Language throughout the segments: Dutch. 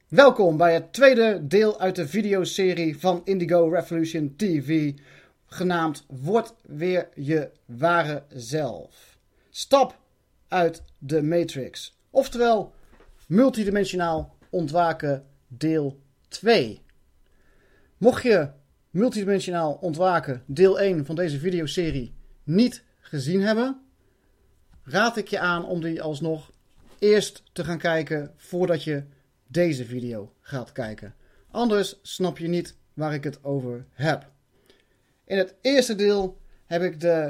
Welkom bij het tweede deel uit de videoserie van Indigo Revolution TV, genaamd Word weer je ware zelf. Stap uit de Matrix, oftewel multidimensionaal ontwaken deel 2. Mocht je multidimensionaal ontwaken deel 1 van deze videoserie niet gezien hebben, raad ik je aan om die alsnog eerst te gaan kijken voordat je deze video gaat kijken. Anders snap je niet waar ik het over heb. In het eerste deel heb ik de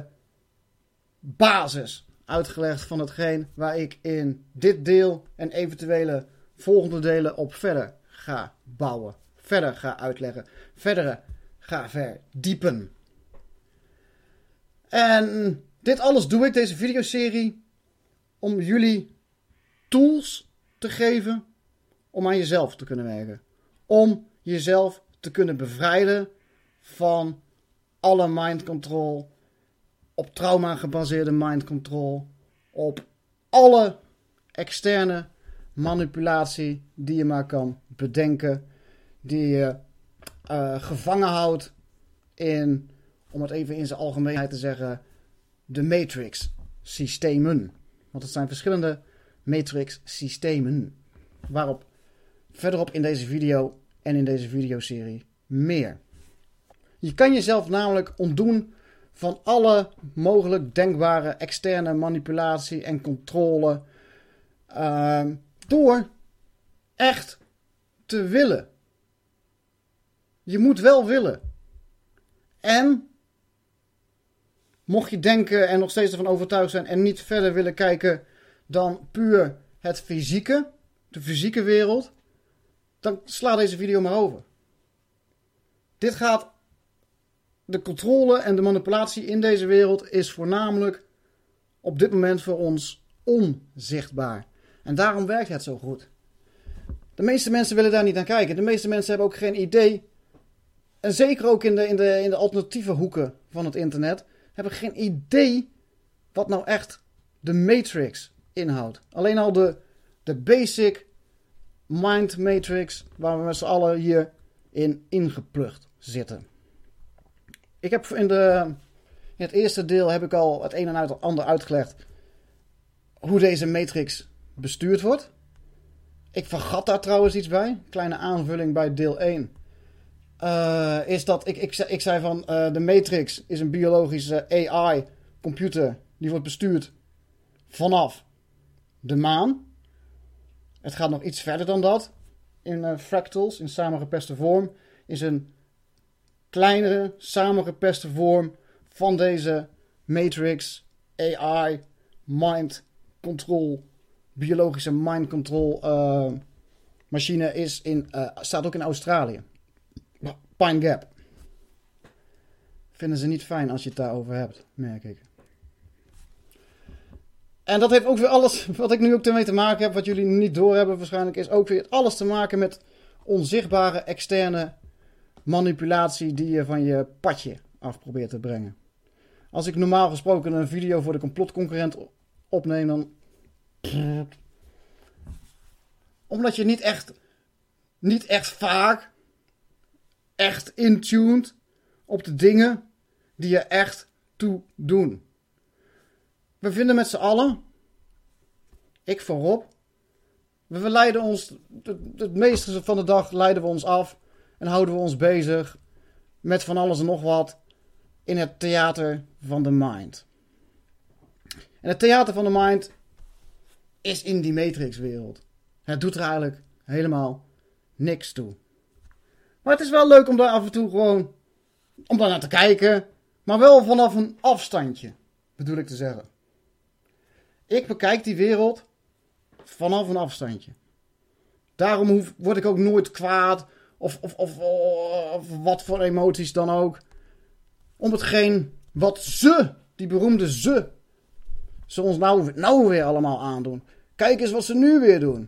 basis uitgelegd van hetgeen waar ik in dit deel en eventuele volgende delen op verder ga bouwen. Verder ga uitleggen. Verder ga verdiepen. En dit alles doe ik, deze videoserie, om jullie tools te geven om aan jezelf te kunnen werken. Om jezelf te kunnen bevrijden van alle mind control, op trauma gebaseerde mind control, op alle externe manipulatie die je maar kan bedenken, die je gevangen houdt in, om het even in zijn algemeenheid te zeggen, de matrix systemen. Want het zijn verschillende matrix systemen, waarop verderop in deze video en in deze videoserie meer. Je kan jezelf namelijk ontdoen van alle mogelijk denkbare externe manipulatie en controle door echt te willen. Je moet wel willen. En mocht je denken en nog steeds ervan overtuigd zijn en niet verder willen kijken dan puur het fysieke, de fysieke wereld, dan sla deze video maar over. Dit gaat, de controle en de manipulatie in deze wereld is voornamelijk op dit moment voor ons onzichtbaar. En daarom werkt het zo goed. De meeste mensen willen daar niet aan kijken. De meeste mensen hebben ook geen idee. En zeker ook in de alternatieve hoeken van het internet hebben geen idee wat nou echt de Matrix inhoudt. Alleen al de basic mind matrix waar we met z'n allen hier in ingeplucht zitten. Ik heb in het eerste deel heb ik al het een en het ander uitgelegd hoe deze matrix bestuurd wordt. Ik vergat daar trouwens iets bij. Kleine aanvulling bij deel 1. Is dat ik zei van de matrix is een biologische AI computer die wordt bestuurd vanaf de maan. Het gaat nog iets verder dan dat. In fractals, in samengepeste vorm, is een kleinere samengepeste vorm van deze matrix AI mind control, biologische mind control machine staat ook in Australië. Pine Gap. Vinden ze niet fijn als je het daarover hebt, merk ik. En dat heeft ook weer alles, wat ik nu ook ermee te maken heb, wat jullie niet doorhebben waarschijnlijk, is ook weer alles te maken met onzichtbare externe manipulatie die je van je padje af probeert te brengen. Als ik normaal gesproken een video voor de complotconcurrent opneem, dan omdat je niet echt vaak echt intuned op de dingen die je echt toe doen. We vinden met z'n allen, ik voorop, we leiden ons, het meeste van de dag leiden we ons af en houden we ons bezig met van alles en nog wat in het theater van de mind. En het theater van de mind is in die matrixwereld. Het doet er eigenlijk helemaal niks toe. Maar het is wel leuk om daar af en toe gewoon, om daar naar te kijken, maar wel vanaf een afstandje, bedoel ik te zeggen. Ik bekijk die wereld vanaf een afstandje. Daarom word ik ook nooit kwaad of wat voor emoties dan ook. Om hetgeen wat die beroemde ze ons nou weer allemaal aandoen. Kijk eens wat ze nu weer doen.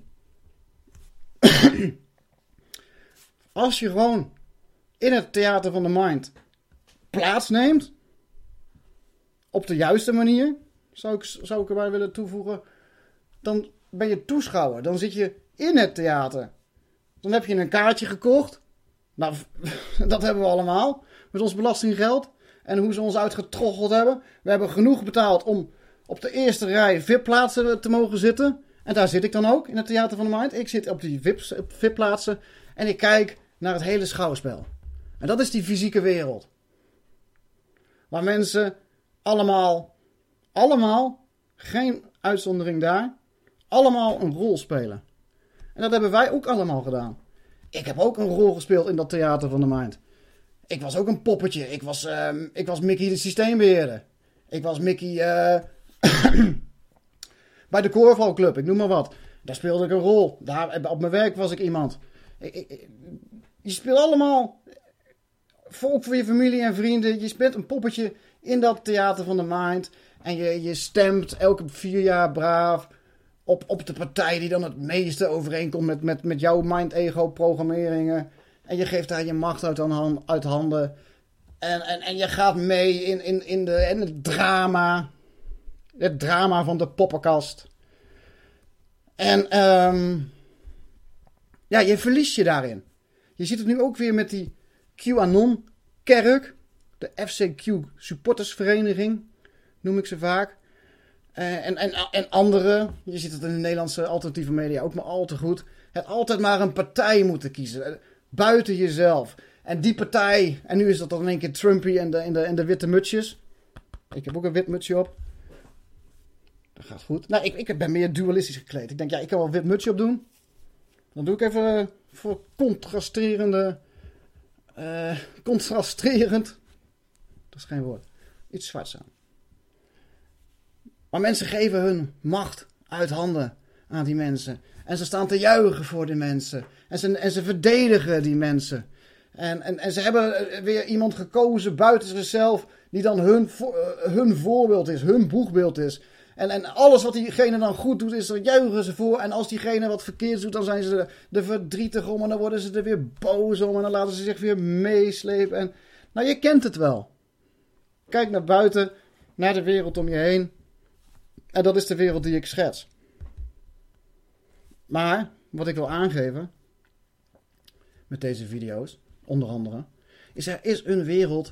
Als je gewoon in het theater van de mind plaatsneemt, op de juiste manier, zou ik erbij willen toevoegen, dan ben je toeschouwer. Dan zit je in het theater Dan heb je een kaartje gekocht. Nou, dat hebben we allemaal. Met ons belastinggeld. En hoe ze ons uitgetroggeld hebben. We hebben genoeg betaald om op de eerste rij VIP-plaatsen te mogen zitten. En daar zit ik dan ook, in het Theater van de Mind. Ik zit op die VIP-plaatsen. En ik kijk naar het hele schouwspel. En dat is die fysieke wereld. Waar mensen allemaal, geen uitzondering daar, allemaal een rol spelen. En dat hebben wij ook allemaal gedaan. Ik heb ook een rol gespeeld in dat Theater van de Mind. Ik was ook een poppetje. Ik was Mickey de systeembeheerder. Ik was Mickey bij de korfbalclub, ik noem maar wat. Daar speelde ik een rol. Daar, op mijn werk was ik iemand. Je speelt allemaal, ook voor je familie en vrienden. Je speelt een poppetje in dat Theater van de Mind. En je stemt elke 4 jaar braaf op de partij die dan het meeste overeenkomt met jouw mind-ego-programmeringen. En je geeft daar je macht uit handen. En je gaat mee in het drama. Het drama van de poppenkast. En je verliest je daarin. Je ziet het nu ook weer met die QAnon-kerk. De FCQ supportersvereniging, noem ik ze vaak. En andere. Je ziet het in de Nederlandse alternatieve media ook maar al te goed. Het altijd maar een partij moeten kiezen. Buiten jezelf. En die partij. En nu is dat dan in één keer Trumpy en de witte mutsjes. Ik heb ook een wit mutsje op. Dat gaat goed. Nou, ik ben meer dualistisch gekleed. Ik denk, ik kan wel een wit mutsje op doen. Dan doe ik even voor contrasterend. Dat is geen woord. Iets zwarts aan. Maar mensen geven hun macht uit handen aan die mensen. En ze staan te juichen voor die mensen. En ze verdedigen die mensen. En ze hebben weer iemand gekozen buiten zichzelf. Die dan hun voorbeeld is. Hun boegbeeld is. En alles wat diegene dan goed doet, daar juichen ze voor. En als diegene wat verkeerds doet, dan zijn ze er verdrietig om. En dan worden ze er weer boos om. En dan laten ze zich weer meeslepen. En, nou, je kent het wel. Kijk naar buiten, naar de wereld om je heen. En dat is de wereld die ik schets. Maar, wat ik wil aangeven, met deze video's, onder andere, is er is een wereld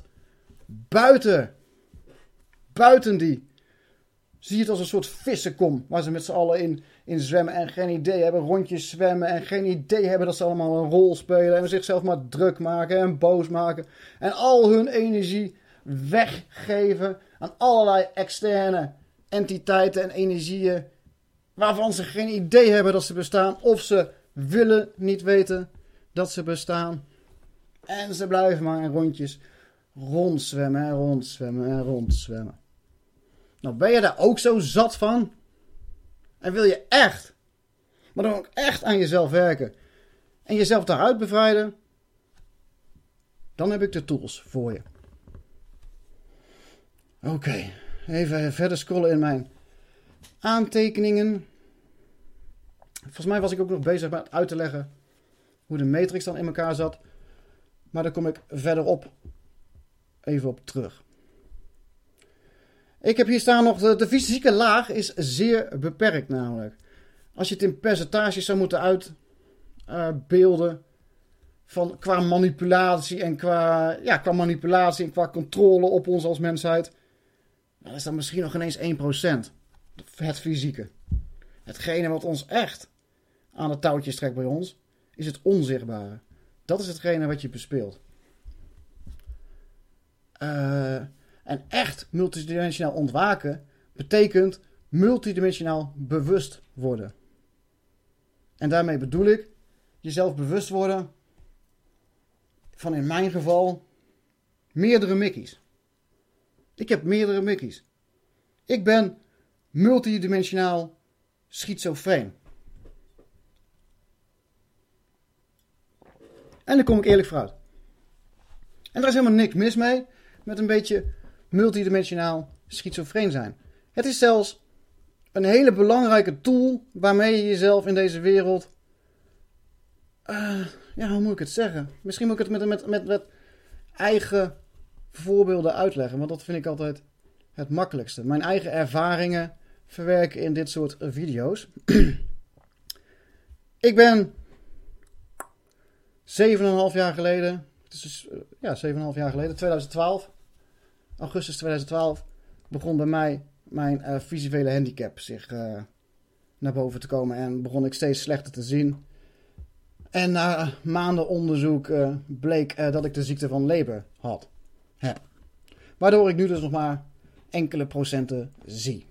buiten die. Zie het als een soort vissenkom, waar ze met z'n allen in zwemmen en geen idee hebben, rondjes zwemmen en geen idee hebben dat ze allemaal een rol spelen en zichzelf maar druk maken en boos maken en al hun energie weggeven aan allerlei externe entiteiten en energieën waarvan ze geen idee hebben dat ze bestaan of ze willen niet weten dat ze bestaan. En ze blijven maar in rondjes rondzwemmen en rondzwemmen en rondzwemmen. Nou, ben je daar ook zo zat van? En wil je echt, maar dan ook echt aan jezelf werken en jezelf daaruit bevrijden? Dan heb ik de tools voor je. Oké, even verder scrollen in mijn aantekeningen. Volgens mij was ik ook nog bezig met uit te leggen hoe de matrix dan in elkaar zat. Maar daar kom ik verderop even op terug. Ik heb hier staan nog, de fysieke laag is zeer beperkt namelijk. Als je het in percentages zou moeten uitbeelden qua manipulatie en qua manipulatie en qua controle op ons als mensheid, dan is dat misschien nog ineens 1%. Het fysieke. Hetgene wat ons echt aan de touwtjes trekt bij ons, is het onzichtbare. Dat is hetgene wat je bespeelt. En echt multidimensionaal ontwaken betekent multidimensionaal bewust worden. En daarmee bedoel ik jezelf bewust worden van, in mijn geval, meerdere Mickey's. Ik heb meerdere Mickey's. Ik ben multidimensionaal schizofreen. En daar kom ik eerlijk vooruit. En daar is helemaal niks mis mee met een beetje multidimensionaal schizofreen zijn. Het is zelfs een hele belangrijke tool waarmee je jezelf in deze wereld, hoe moet ik het zeggen? Misschien moet ik het met eigen voorbeelden uitleggen, want dat vind ik altijd het makkelijkste. Mijn eigen ervaringen verwerken in dit soort video's. Ik ben 7,5 jaar geleden. Het is dus, 7,5 jaar geleden. 2012. Augustus 2012. Begon bij mij mijn visuele handicap zich naar boven te komen. En begon ik steeds slechter te zien. En na maanden onderzoek bleek dat ik de ziekte van Leber had. Waardoor ik nu dus nog maar enkele procenten zie.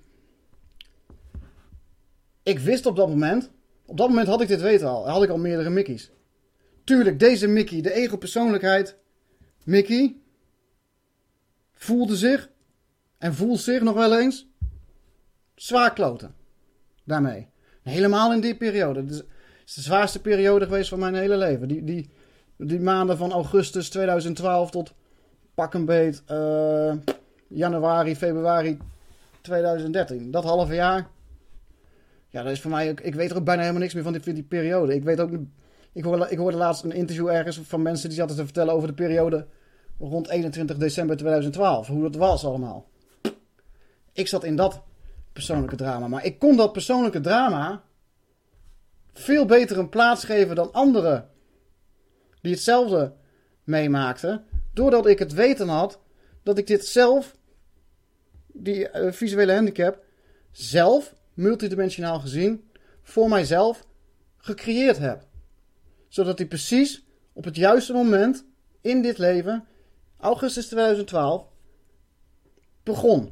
Ik wist op dat moment had ik dit weten al. Had ik al meerdere Mickey's. Tuurlijk, deze Mickey, de ego-persoonlijkheid. Mickey voelde zich en voelt zich nog wel eens zwaar kloten. Daarmee. Helemaal in die periode. Het is de zwaarste periode geweest van mijn hele leven. Die maanden van augustus 2012 tot pak een beet januari, februari 2013. Dat halve jaar. Ja, dat is voor mij... Ik weet er ook bijna helemaal niks meer van die periode. Ik weet ook... Ik hoorde laatst een interview ergens van mensen die zaten te vertellen over de periode rond 21 december 2012. Hoe dat was allemaal. Ik zat in dat persoonlijke drama. Maar ik kon dat persoonlijke drama veel beter een plaats geven dan anderen die hetzelfde meemaakten. Doordat ik het weten had dat ik dit zelf, die visuele handicap, zelf, multidimensionaal gezien, voor mijzelf gecreëerd heb. Zodat hij precies op het juiste moment in dit leven, augustus 2012, begon.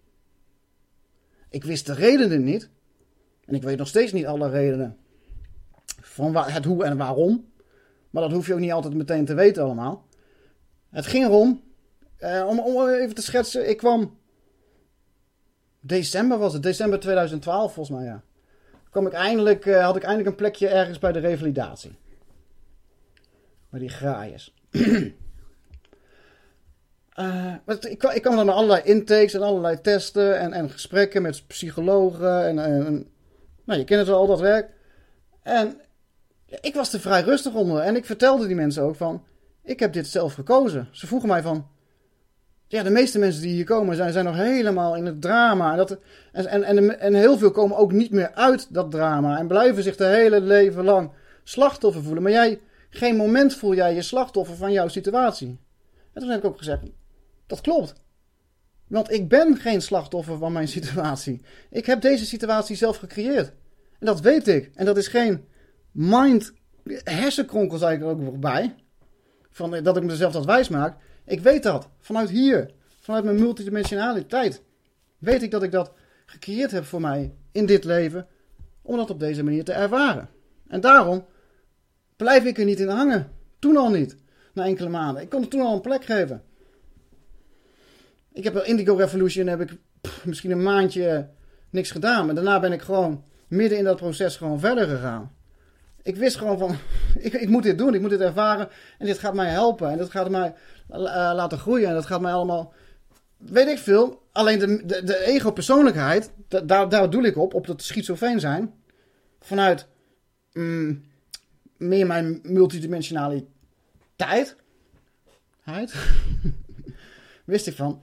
Ik wist de redenen niet. En ik weet nog steeds niet alle redenen van het hoe en waarom. Maar dat hoef je ook niet altijd meteen te weten allemaal. Het ging erom, om even te schetsen, ik kwam december 2012 volgens mij, ja. Had ik eindelijk een plekje ergens bij de revalidatie. Bij die graaiers. Ik kwam dan naar allerlei intakes en allerlei testen en gesprekken met psychologen. Nou, je kent het wel, al dat werk. En ik was er vrij rustig onder. En ik vertelde die mensen ook van, ik heb dit zelf gekozen. Ze vroegen mij van, ja, de meeste mensen die hier komen zijn nog helemaal in het drama. En heel veel komen ook niet meer uit dat drama. En blijven zich de hele leven lang slachtoffer voelen. Maar geen moment voel jij je slachtoffer van jouw situatie. En toen heb ik ook gezegd, dat klopt. Want ik ben geen slachtoffer van mijn situatie. Ik heb deze situatie zelf gecreëerd. En dat weet ik. En dat is geen hersenkronkel, zei ik er ook nog bij. Van, dat ik mezelf dat wijs maak. Ik weet dat. Vanuit hier. Vanuit mijn multidimensionaliteit. Weet ik dat ik dat gecreëerd heb voor mij in dit leven. Om dat op deze manier te ervaren. En daarom blijf ik er niet in hangen. Toen al niet. Na enkele maanden. Ik kon het toen al een plek geven. Ik heb bij Indigo Revolution misschien een maandje niks gedaan. Maar daarna ben ik gewoon midden in dat proces gewoon verder gegaan. Ik wist gewoon van, ik moet dit doen. Ik moet dit ervaren. En dit gaat mij helpen. En dat gaat mij laten groeien. En dat gaat mij allemaal, weet ik veel. Alleen de ego-persoonlijkheid, daar doe ik op dat schizofreen zijn. Vanuit meer mijn multidimensionaliteit. Wist ik van,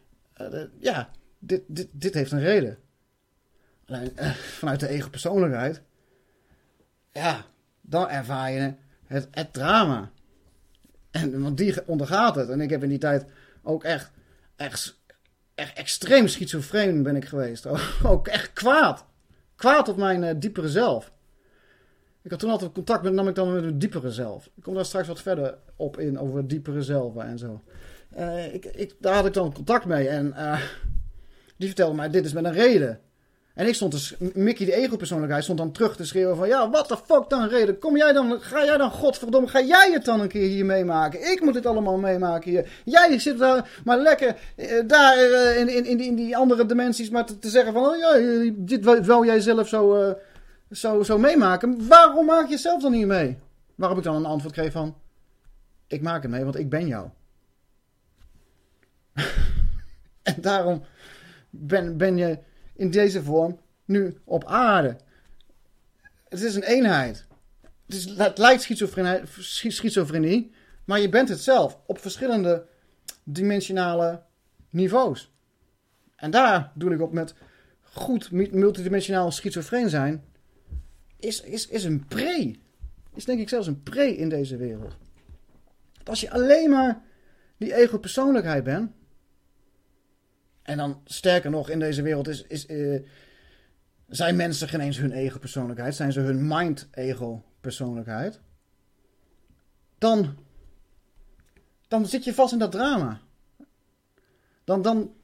dit heeft een reden. Alleen vanuit de ego-persoonlijkheid, ja, dan ervaar je het drama. Want die ondergaat het. En ik heb in die tijd ook echt extreem schizofreen ben ik geweest. Ook echt kwaad. Kwaad op mijn diepere zelf. Ik had toen altijd contact met mijn diepere zelf. Ik kom daar straks wat verder op in over het diepere zelf en zo. Daar had ik dan contact mee. En die vertelde mij, dit is met een reden. En ik stond dus, Mickey de ego-persoonlijkheid stond dan terug te schreeuwen van, ja, wat de fuck dan reden? Ga jij dan, godverdomme, ga jij het dan een keer hier meemaken? Ik moet dit allemaal meemaken hier. Jij zit daar maar lekker in die andere dimensies maar te zeggen van, oh, ja, dit wil jij zelf zo meemaken. Waarom maak je zelf dan niet mee? Waarop ik dan een antwoord kreeg van, ik maak het mee, want ik ben jou. En daarom ben je in deze vorm nu op aarde. Het is een eenheid. Het lijkt schizofrenie, maar je bent het zelf op verschillende dimensionale niveaus. En daar doe ik op met goed multidimensionaal schizofreen zijn. Is een pre. is denk ik zelfs een pre in deze wereld. Want als je alleen maar die ego-persoonlijkheid bent, en dan sterker nog, in deze wereld zijn mensen geen eens hun ego-persoonlijkheid, zijn ze hun mind-ego-persoonlijkheid, dan zit je vast in dat drama. Dan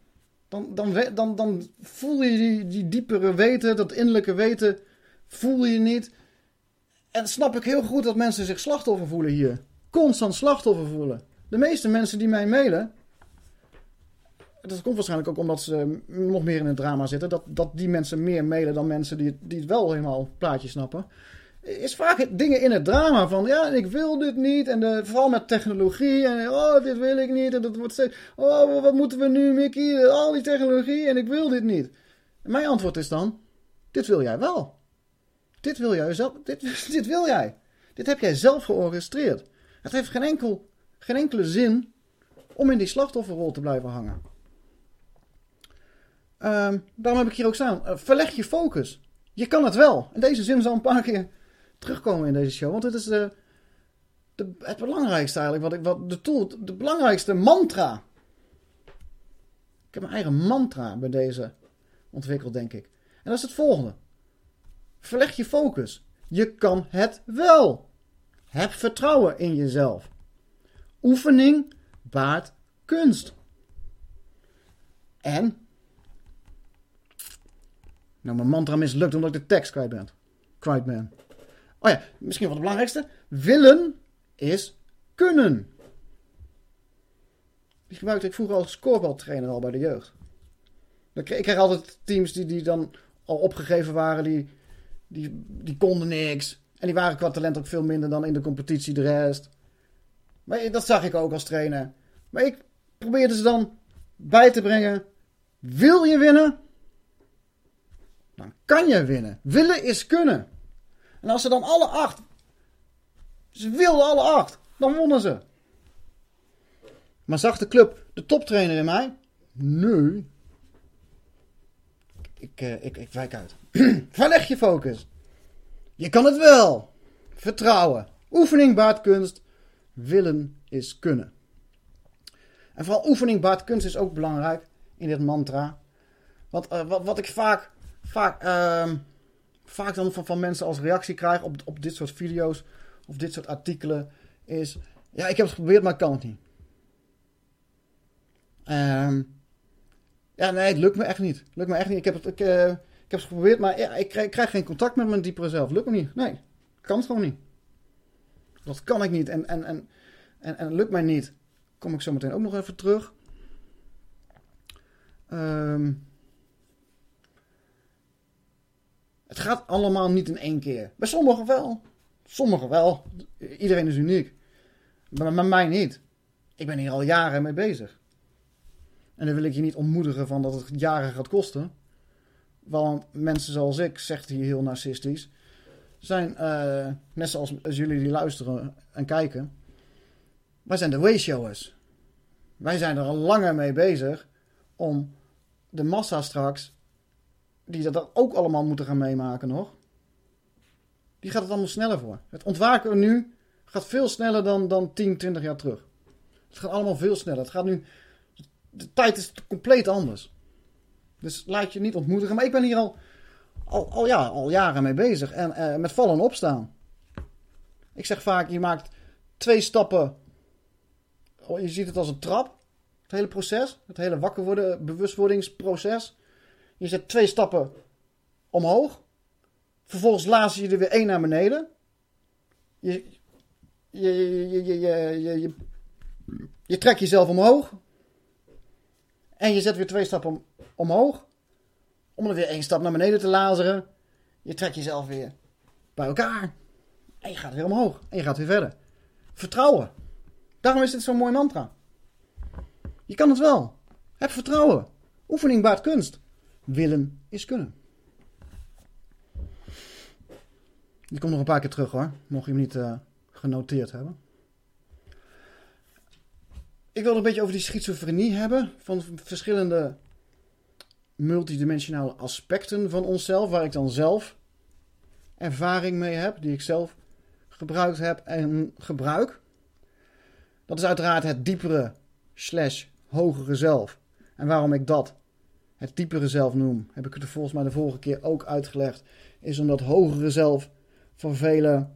voel je die diepere weten, dat innerlijke weten, voel je niet. En dan snap ik heel goed dat mensen zich slachtoffer voelen hier. Constant slachtoffer voelen. De meeste mensen die mij mailen, dat komt waarschijnlijk ook omdat ze nog meer in het drama zitten, dat die mensen meer mailen dan mensen die het wel helemaal het plaatje snappen. Is vaak dingen in het drama van, ja, ik wil dit niet. En vooral met technologie. En dit wil ik niet. En dat wordt steeds, wat moeten we nu, Mickey? Al die technologie en ik wil dit niet. En mijn antwoord is dan, dit wil jij wel. Dit wil jij zelf. Dit wil jij. Dit heb jij zelf georchestreerd. Het heeft geen enkele zin om in die slachtofferrol te blijven hangen. Daarom heb ik hier ook staan. Verleg je focus. Je kan het wel. En deze zin zal een paar keer terugkomen in deze show. Want het is het belangrijkste eigenlijk. De belangrijkste mantra. Ik heb mijn eigen mantra bij deze ontwikkeld, denk ik. En dat is het volgende. Verleg je focus. Je kan het wel. Heb vertrouwen in jezelf. Oefening baart kunst. En mijn mantra mislukt omdat ik de tekst kwijt ben. Oh ja, misschien wel het belangrijkste. Willen is kunnen. Die gebruikte ik vroeger als scoreballtrainer al bij de jeugd. Ik kreeg altijd teams die dan al opgegeven waren. Die konden niks. En die waren qua talent ook veel minder dan in de competitie de rest. Maar dat zag ik ook als trainer. Maar ik probeerde ze dan bij te brengen. Wil je winnen? Dan kan je winnen. Willen is kunnen. En als ze dan alle 8... Ze wilden alle 8. Dan wonnen ze. Maar zag de club de toptrainer in mij? Nee. Ik wijk uit. Verleg je focus. Je kan het wel. Vertrouwen. Oefening baart kunst. Willen is kunnen. En vooral oefening baart kunst is ook belangrijk in dit mantra. Want wat ik vaak dan van mensen als reactie krijg op dit soort video's of dit soort artikelen is, ja, ik heb het geprobeerd, maar ik kan het niet. Ja, nee, het lukt me echt niet. Ik heb het geprobeerd, maar ja, ik krijg geen contact met mijn diepere zelf. Lukt me niet. Nee, ik kan het gewoon niet. Dat kan ik niet en het lukt mij niet. Kom ik zo meteen ook nog even terug. Het gaat allemaal niet in één keer. Bij sommigen wel. Sommigen wel. Iedereen is uniek. Maar mij niet. Ik ben hier al jaren mee bezig. En dan wil ik je niet ontmoedigen van dat het jaren gaat kosten. Want mensen zoals ik, zegt hij heel narcistisch, zijn, net zoals jullie die luisteren en kijken, wij zijn de wayshowers. Wij zijn er al langer mee bezig om de massa straks, die dat ook allemaal moeten gaan meemaken nog, die gaat het allemaal sneller voor. Het ontwaken nu gaat veel sneller dan 10, 20 jaar terug. Het gaat allemaal veel sneller. Het gaat nu, de tijd is compleet anders. Dus laat je niet ontmoedigen. Maar ik ben hier al jaren mee bezig. En met vallen en opstaan. Ik zeg vaak, je maakt 2 stappen. Je ziet het als een trap. Het hele proces. Het hele wakker worden, bewustwordingsproces. Je zet 2 stappen omhoog. Vervolgens laat je er weer 1 naar beneden. Je trekt jezelf omhoog. En je zet weer 2 stappen omhoog. Om er weer 1 stap naar beneden te lazeren. Je trekt jezelf weer bij elkaar. En je gaat weer omhoog. En je gaat weer verder. Vertrouwen. Daarom is dit zo'n mooi mantra. Je kan het wel. Heb vertrouwen. Oefening baart kunst. Willen is kunnen. Die komt nog een paar keer terug hoor. Mocht je hem niet genoteerd hebben. Ik wil het een beetje over die schizofrenie hebben. Van verschillende multidimensionale aspecten van onszelf. Waar ik dan zelf ervaring mee heb. Die ik zelf gebruikt heb en gebruik. Dat is uiteraard het diepere / hogere zelf. En waarom ik dat het diepere zelf noem, heb ik het er volgens mij de vorige keer ook uitgelegd, is omdat hogere zelf voor velen,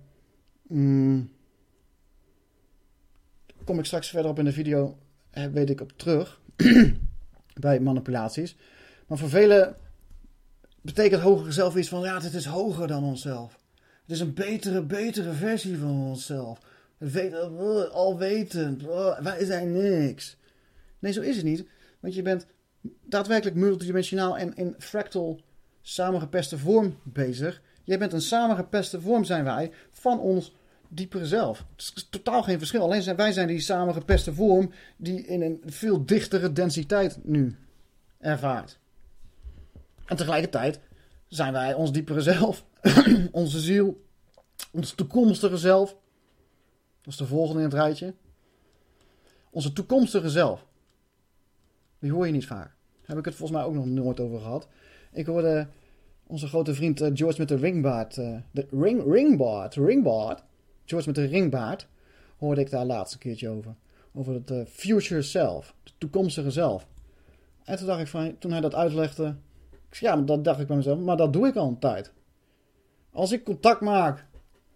kom ik straks verder op in de video, weet ik op terug, bij manipulaties. Maar voor velen betekent hogere zelf iets van, ja, het is hoger dan onszelf. Het is een betere versie van onszelf. Alwetend, wij zijn niks. Nee, zo is het niet. Want je bent daadwerkelijk multidimensionaal en in fractal samengepeste vorm bezig. Jij bent een samengepeste vorm, zijn wij, van ons diepere zelf. Het is totaal geen verschil. Alleen wij zijn die samengepeste vorm die in een veel dichtere densiteit nu ervaart. En tegelijkertijd zijn wij ons diepere zelf, onze ziel, ons toekomstige zelf. Dat is de volgende in het rijtje. Onze toekomstige zelf. Die hoor je niet vaak. Daar heb ik het volgens mij ook nog nooit over gehad. Ik hoorde onze grote vriend George met de ringbaard. Ringbaard. George met de ringbaard. Hoorde ik daar laatst een keertje over. Over het future self. De toekomstige zelf. En toen dacht ik van, toen hij dat uitlegde. Ja, dat dacht ik bij mezelf. Maar dat doe ik al een tijd. Als ik contact maak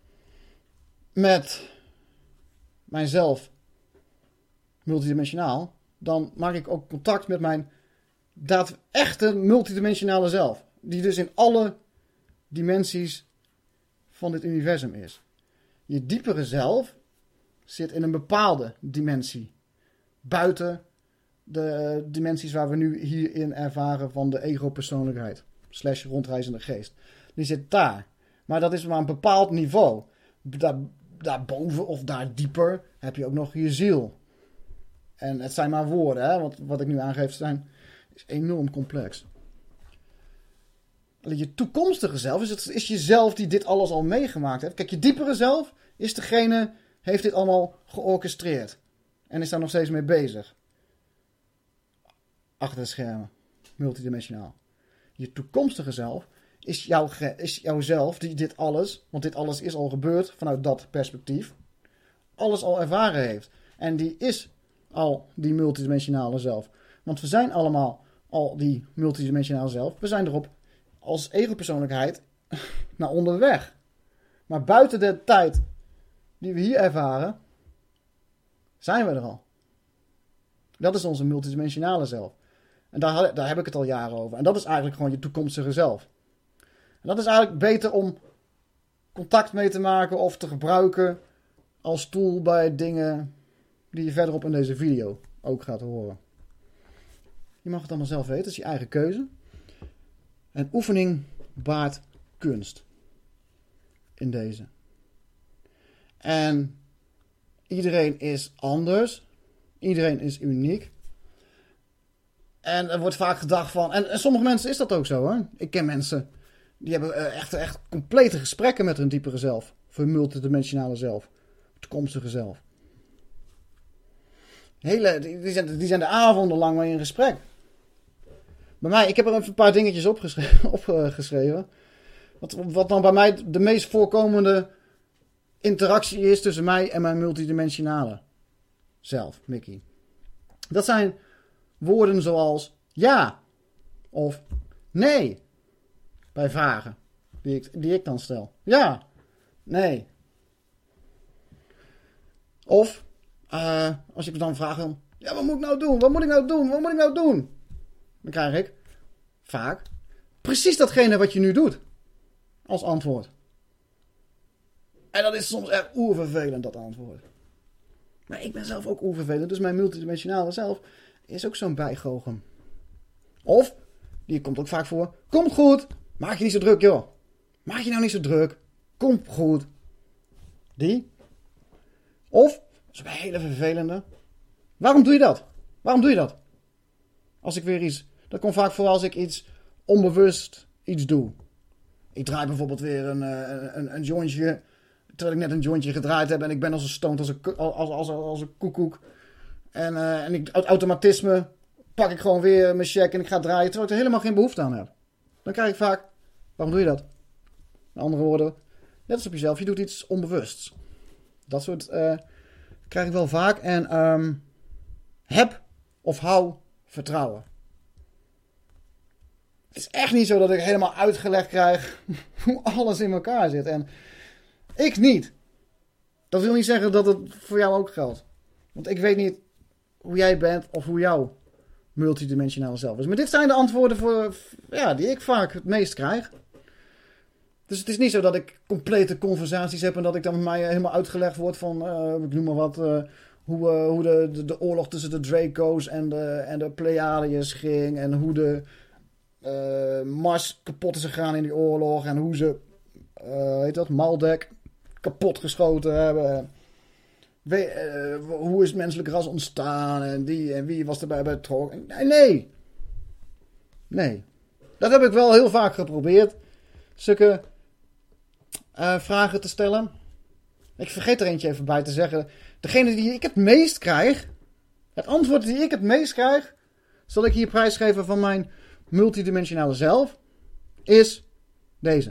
met mijzelf multidimensionaal, dan maak ik ook contact met mijn echte multidimensionale zelf. Die dus in alle dimensies van dit universum is. Je diepere zelf zit in een bepaalde dimensie. Buiten de dimensies waar we nu hierin ervaren van de ego-persoonlijkheid. / rondreizende geest. Die zit daar. Maar dat is maar een bepaald niveau. Daarboven of daar dieper heb je ook nog je ziel. En het zijn maar woorden, hè? Want wat ik nu aangeef is enorm complex. Je toekomstige zelf is jezelf die dit alles al meegemaakt heeft. Kijk, je diepere zelf is degene, heeft dit allemaal georchestreerd. En is daar nog steeds mee bezig. Achter de schermen. Multidimensionaal. Je toekomstige zelf is jouzelf die dit alles, want dit alles is al gebeurd vanuit dat perspectief, alles al ervaren heeft. En die is al die multidimensionale zelf. Want we zijn allemaal al die multidimensionale zelf. We zijn erop als ego-persoonlijkheid naar onderweg. Maar buiten de tijd die we hier ervaren, zijn we er al. Dat is onze multidimensionale zelf. En daar heb ik het al jaren over. En dat is eigenlijk gewoon je toekomstige zelf. En dat is eigenlijk beter om contact mee te maken of te gebruiken als tool bij dingen die je verderop in deze video ook gaat horen. Je mag het allemaal zelf weten, het is je eigen keuze. En oefening baart kunst. In deze. En iedereen is anders. Iedereen is uniek. En er wordt vaak gedacht van, en sommige mensen is dat ook zo hoor. Ik ken mensen die hebben echt complete gesprekken met hun diepere zelf. Of hun multidimensionale zelf. Toekomstige zelf. Die zijn de avonden lang mee in gesprek. Bij mij, ik heb er even een paar dingetjes opgeschreven. Wat dan bij mij de meest voorkomende interactie is tussen mij en mijn multidimensionale zelf, Mickey. Dat zijn woorden zoals ja of nee bij vragen die ik dan stel. Ja, nee. Of als ik dan vraag, ja, wat moet ik nou doen? Wat moet ik nou doen? Wat moet ik nou doen? Dan krijg ik vaak precies datgene wat je nu doet als antwoord. En dat is soms echt oervervelend, dat antwoord. Maar ik ben zelf ook oervervelend, dus mijn multidimensionale zelf is ook zo'n bijgoochem. Of, die komt ook vaak voor, komt goed, maak je niet zo druk joh. Maak je nou niet zo druk, komt goed. Die. Of, dat is een hele vervelende, waarom doe je dat? Waarom doe je dat? Als ik weer iets, dat komt vaak voor als ik iets onbewust iets doe. Ik draai bijvoorbeeld weer een jointje, terwijl ik net een jointje gedraaid heb en ik ben als een stoned, als een koekoek. En ik, uit automatisme pak ik gewoon weer mijn check en ik ga draaien, terwijl ik er helemaal geen behoefte aan heb. Dan krijg ik vaak, waarom doe je dat? Met andere woorden, Net als op jezelf, je doet iets onbewusts. Dat soort krijg ik wel vaak. En heb of hou vertrouwen. Het is echt niet zo dat ik helemaal uitgelegd krijg hoe alles in elkaar zit. En ik niet. Dat wil niet zeggen dat het voor jou ook geldt. Want ik weet niet hoe jij bent of hoe jouw multidimensionale zelf is. Maar dit zijn de antwoorden die ik vaak het meest krijg. Dus het is niet zo dat ik complete conversaties heb en dat ik dan met mij helemaal uitgelegd word van, ik noem maar wat, hoe de oorlog tussen de Draco's en de Pleiadiërs ging. En hoe de Mars kapot is gegaan in die oorlog. En hoe ze, Maldek kapot geschoten hebben. Hoe is het menselijk ras ontstaan? En wie was erbij betrokken? Nee. Dat heb ik wel heel vaak geprobeerd. Zulke vragen te stellen. Ik vergeet er eentje even bij te zeggen. Degene die ik het meest krijg. Het antwoord die ik het meest krijg. Zal ik hier prijsgeven van mijn multidimensionale zelf. Is deze.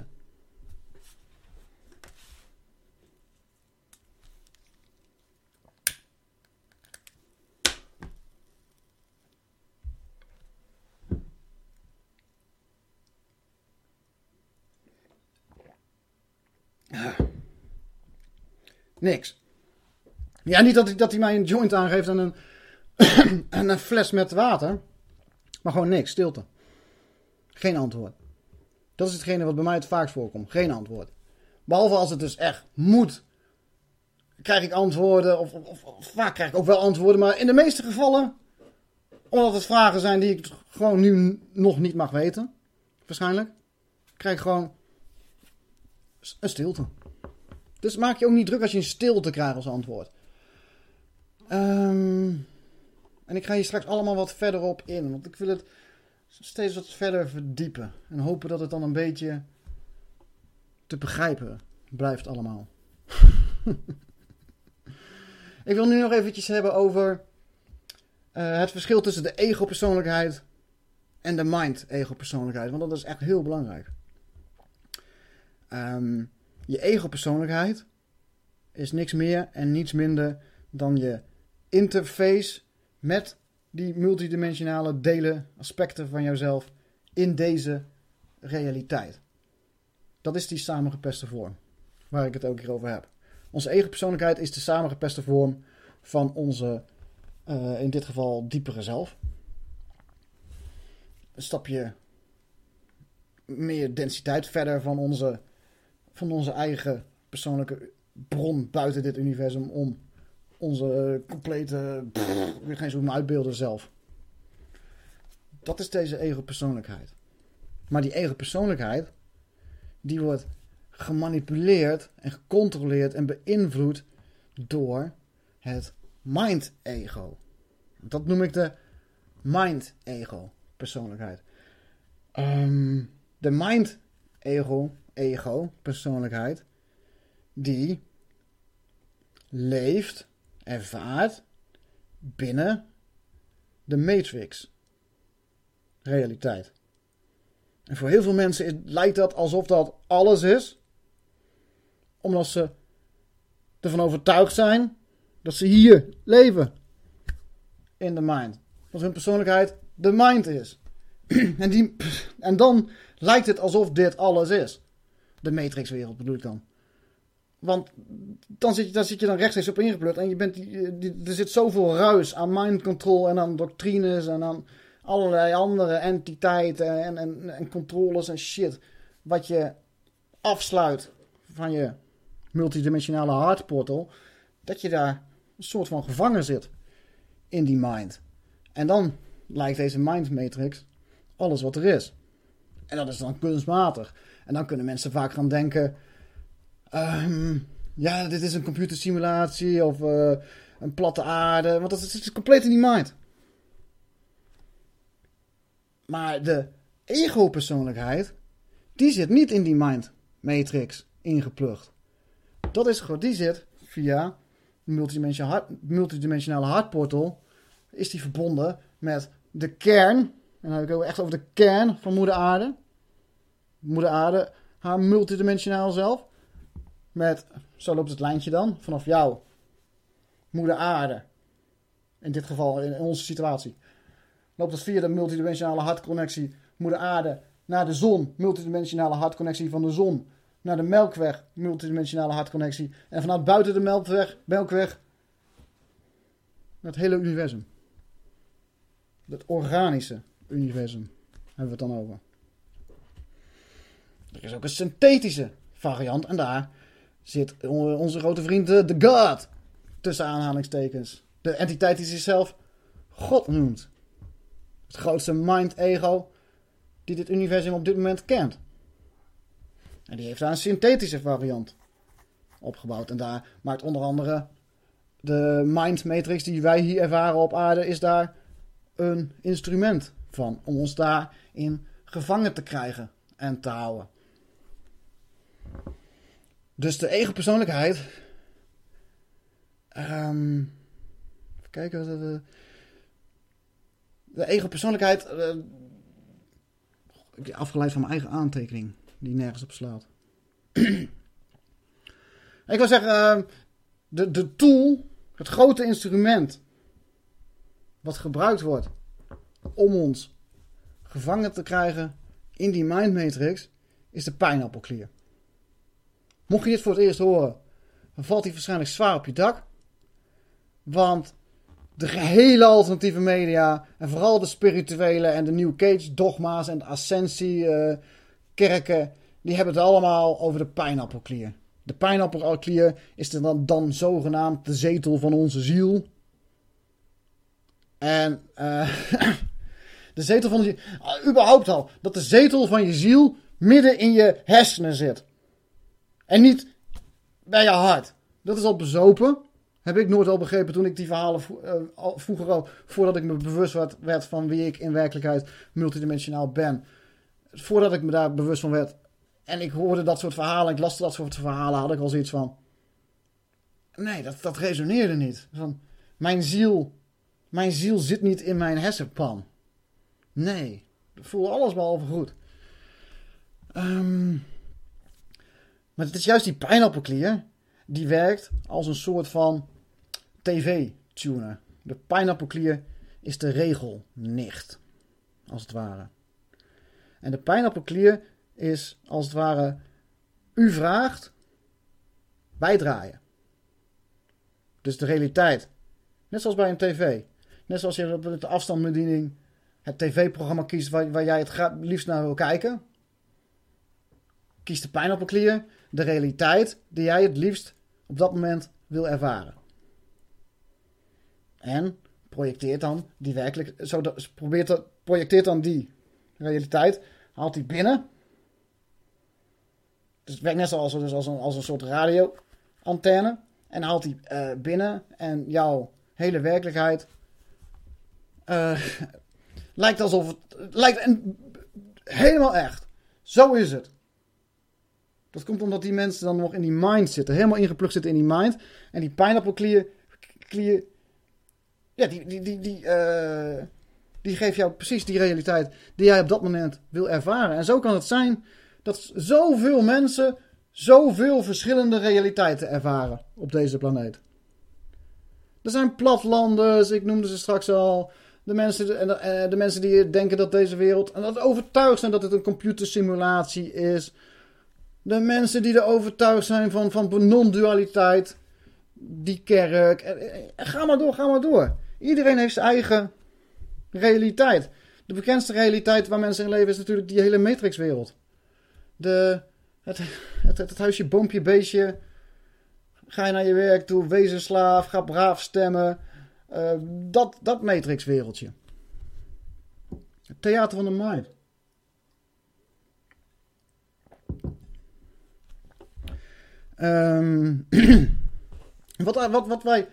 Niks. Ja, niet dat hij mij een joint aangeeft en een fles met water. Maar gewoon niks, stilte. Geen antwoord. Dat is hetgene wat bij mij het vaakst voorkomt. Geen antwoord. Behalve als het dus echt moet. Krijg ik antwoorden. Of vaak krijg ik ook wel antwoorden. Maar in de meeste gevallen. Omdat het vragen zijn die ik gewoon nu nog niet mag weten. Waarschijnlijk. Krijg ik gewoon een stilte. Dus maak je ook niet druk als je een stilte krijgt als antwoord. En ik ga hier straks allemaal wat verder op in. Want ik wil het steeds wat verder verdiepen. En hopen dat het dan een beetje te begrijpen blijft allemaal. Ik wil nu nog eventjes hebben over het verschil tussen de ego-persoonlijkheid en de mind-ego-persoonlijkheid. Want dat is echt heel belangrijk. Je ego-persoonlijkheid is niks meer en niets minder dan je interface met die multidimensionale delen, aspecten van jouzelf in deze realiteit. Dat is die samengepeste vorm waar ik het ook hier over heb. Onze ego-persoonlijkheid is de samengepeste vorm van onze, in dit geval, diepere zelf. Een stapje meer densiteit verder van onze eigen persoonlijke bron buiten dit universum om onze complete, ik weet geen eens hoe ik me uitbeelden zelf. Dat is deze ego-persoonlijkheid. Maar die ego-persoonlijkheid, die wordt gemanipuleerd en gecontroleerd en beïnvloed door het mind-ego. Dat noem ik de mind-ego-persoonlijkheid. De mind-ego-persoonlijkheid, die leeft, ervaart binnen de Matrix-realiteit. En voor heel veel mensen lijkt dat alsof dat alles is, omdat ze ervan overtuigd zijn dat ze hier leven in de mind. Dat hun persoonlijkheid de mind is. En dan lijkt het alsof dit alles is. De Matrix-wereld bedoel ik dan. Want dan zit je dan rechtstreeks op ingeplukt. En er zit zoveel ruis aan mind control en aan doctrines en aan allerlei andere entiteiten en controles en shit. Wat je afsluit van je multidimensionale hartportal. Dat je daar een soort van gevangen zit in die mind. En dan lijkt deze mind matrix alles wat er is. En dat is dan kunstmatig. En dan kunnen mensen vaak gaan denken, ja, dit is een computersimulatie of een platte aarde. Want dat is compleet in die mind. Maar de ego-persoonlijkheid, die zit niet in die mind matrix ingeplucht. Die zit via multidimensionale hartportal, is die verbonden met de kern. En dan heb ik het echt over de kern van Moeder Aarde. Moeder Aarde, haar multidimensionaal zelf. met, zo loopt het lijntje dan, vanaf jou, moeder aarde, in dit geval in onze situatie, loopt het via de multidimensionale hartconnectie moeder aarde naar de zon, multidimensionale hartconnectie van de zon, naar de melkweg, multidimensionale hartconnectie, en vanuit buiten de melkweg naar het hele universum. Het organische universum hebben we het dan over. Er is ook een synthetische variant en daar zit onze grote vriend de God tussen aanhalingstekens. De entiteit die zichzelf God noemt. Het grootste mind-ego die dit universum op dit moment kent. En die heeft daar een synthetische variant opgebouwd. En daar maakt onder andere de mind matrix die wij hier ervaren op aarde, is daar een instrument van. Om ons daarin gevangen te krijgen en te houden. Dus de ego-persoonlijkheid. Even kijken. De ego-persoonlijkheid. Afgeleid van mijn eigen aantekening. Die nergens op slaat. Ik wil zeggen. De tool. Het grote instrument. Wat gebruikt wordt. Om ons gevangen te krijgen. In die mind matrix. Is de pijnappelklier. Mocht je dit voor het eerst horen. Dan valt die waarschijnlijk zwaar op je dak. Want de gehele alternatieve media. En vooral de spirituele en de New Age dogma's. En de ascensie kerken. Die hebben het allemaal over de pijnappelklier. De pijnappelklier is dan zogenaamd de zetel van onze ziel. En de zetel van je überhaupt al. Dat de zetel van je ziel midden in je hersenen zit. En niet bij je hart. Dat is al bezopen. Heb ik nooit al begrepen toen ik die verhalen vroeger al, voordat ik me bewust werd van wie ik in werkelijkheid multidimensionaal ben. Voordat ik me daar bewust van werd. En ik hoorde dat soort verhalen, ik las dat soort verhalen, had ik al zoiets van. Nee, dat resoneerde niet. Van, mijn ziel zit niet in mijn hersenpan. Nee, ik voel alles behalve goed. Maar het is juist die pijnappelklier die werkt als een soort van tv-tuner. De pijnappelklier is de regelnicht, als het ware. En de pijnappelklier is, als het ware, u vraagt, wij draaien. Dus de realiteit. Net zoals bij een tv. Net zoals je op de afstandsbediening het tv-programma kiest waar jij het liefst naar wil kijken. Kies de pijnappelklier, de realiteit die jij het liefst op dat moment wil ervaren. En projecteert dan die projecteert dan die realiteit, haalt die binnen. Dus het werkt net zoals als een soort radioantenne. En haalt die binnen en jouw hele werkelijkheid lijkt alsof het lijkt helemaal echt. Zo is het. Dat komt omdat die mensen dan nog in die mind zitten. Helemaal ingeplucht zitten in die mind. En die pijnappelklier. Ja, die geeft jou precies die realiteit die jij op dat moment wil ervaren. En zo kan het zijn dat zoveel mensen zoveel verschillende realiteiten ervaren op deze planeet. Er zijn platlanders, ik noemde ze straks al. De mensen die denken dat deze wereld, en dat overtuigd zijn dat het een computersimulatie is. De mensen die er overtuigd zijn van non-dualiteit. Die kerk. Ga maar door. Iedereen heeft zijn eigen realiteit. De bekendste realiteit waar mensen in leven is natuurlijk die hele matrixwereld. Het huisje, boompje, beestje. Ga je naar je werk toe, wees een slaaf, ga braaf stemmen. Dat matrixwereldje. Het theater van de mind. Wat wij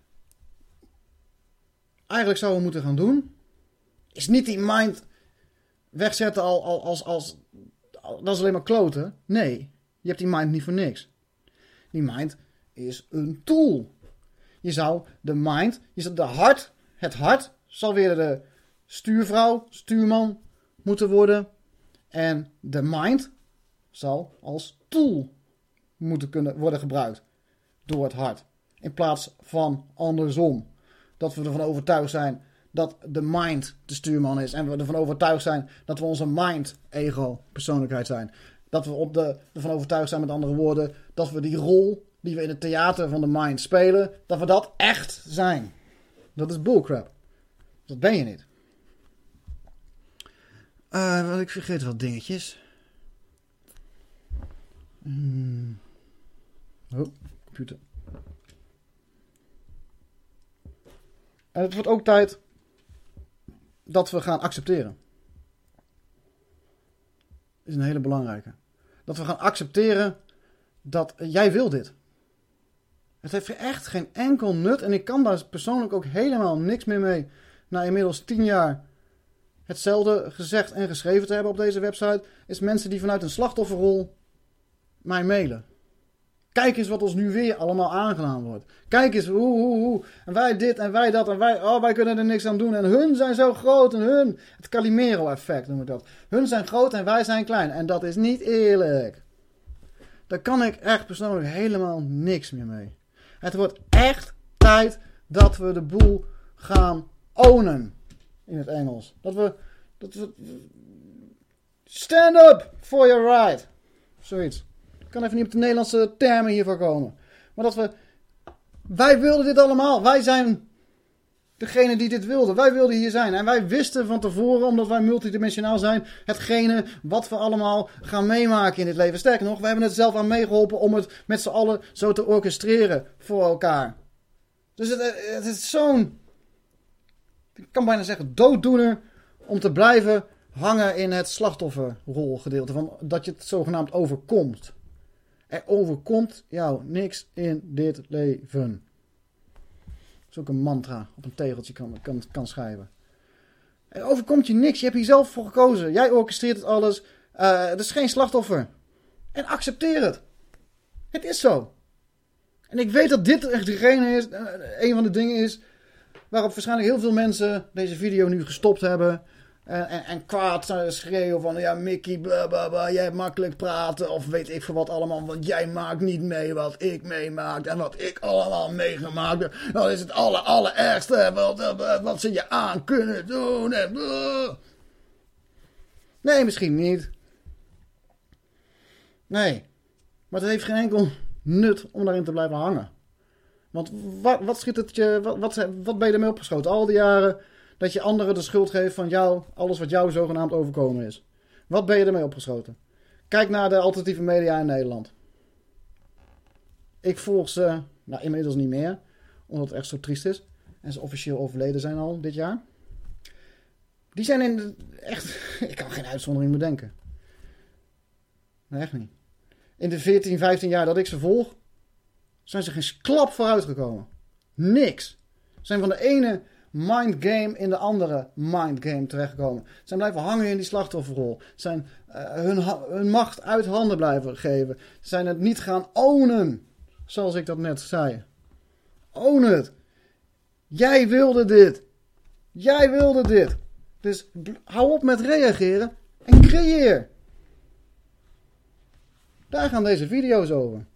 eigenlijk zouden moeten gaan doen, is niet die mind wegzetten als dat is alleen maar kloten. Nee, je hebt die mind niet voor niks. Die mind is een tool. Je zou de mind, het hart zal weer de stuurvrouw, stuurman moeten worden. En de mind zal als tool moeten kunnen worden gebruikt door het hart. In plaats van andersom. Dat we ervan overtuigd zijn dat de mind de stuurman is. En we ervan overtuigd zijn dat we onze mind, ego, persoonlijkheid zijn. Dat we ervan overtuigd zijn, met andere woorden, dat we die rol die we in het theater van de mind spelen, dat we dat echt zijn. Dat is bullcrap. Dat ben je niet. Ik vergeet wat dingetjes. Oh, computer. En het wordt ook tijd dat we gaan accepteren. Dat is een hele belangrijke. Dat we gaan accepteren dat jij wil dit. Het heeft echt geen enkel nut. En ik kan daar persoonlijk ook helemaal niks meer mee. Na inmiddels 10 jaar hetzelfde gezegd en geschreven te hebben op deze website. Is mensen die vanuit een slachtofferrol mij mailen. Kijk eens wat ons nu weer allemaal aangedaan wordt. Kijk eens hoe. En wij dit en wij dat. En wij kunnen er niks aan doen. En hun zijn zo groot. En hun. Het Calimero-effect noem ik dat. Hun zijn groot en wij zijn klein. En dat is niet eerlijk. Daar kan ik echt persoonlijk helemaal niks meer mee. Het wordt echt tijd dat we de boel gaan ownen. In het Engels. Dat we stand up for your right. Zoiets. Ik kan even niet op de Nederlandse termen hiervoor komen. Maar wij wilden dit allemaal. Wij zijn degene die dit wilden. Wij wilden hier zijn. En wij wisten van tevoren, omdat wij multidimensionaal zijn, hetgene wat we allemaal gaan meemaken in dit leven. Sterker nog, we hebben het zelf aan meegeholpen om het met z'n allen zo te orchestreren voor elkaar. Dus het is zo'n, ik kan bijna zeggen, dooddoener om te blijven hangen in het slachtofferrolgedeelte. Van dat je het zogenaamd overkomt. Er overkomt jou niks in dit leven. Dat is ook een mantra op een tegeltje kan schrijven. Er overkomt je niks. Je hebt hier zelf voor gekozen. Jij orchestreert het alles. Het is geen slachtoffer. En accepteer het. Het is zo. En ik weet dat dit echt degene is. Een van de dingen is waarop waarschijnlijk heel veel mensen deze video nu gestopt hebben. En kwaad schreeuwen van, ja Mickey, blablabla, jij hebt makkelijk praten. Of weet ik veel wat allemaal, want jij maakt niet mee wat ik meemaak. En wat ik allemaal meegemaakt heb. Dat is het allerergste wat ze je aan kunnen doen. En nee, misschien niet. Nee. Maar het heeft geen enkel nut om daarin te blijven hangen. Want wat schiet het je, wat ben je ermee opgeschoten? Al die jaren dat je anderen de schuld geeft van jou, alles wat jou zogenaamd overkomen is. Wat ben je ermee opgeschoten? Kijk naar de alternatieve media in Nederland. Ik volg ze, inmiddels niet meer, omdat het echt zo triest is. En ze officieel overleden zijn al dit jaar. Die zijn echt, ik kan geen uitzondering bedenken. Nee, echt niet. In de 14, 15 jaar dat ik ze volg, zijn ze geen klap vooruit gekomen. Niks. Ze zijn van de ene mindgame in de andere mindgame terechtgekomen. Ze zijn blijven hangen in die slachtofferrol. Ze zijn hun macht uit handen blijven geven. Ze zijn het niet gaan ownen. Zoals ik dat net zei. Own het. Jij wilde dit. Jij wilde dit. Dus hou op met reageren en creëer. Daar gaan deze video's over.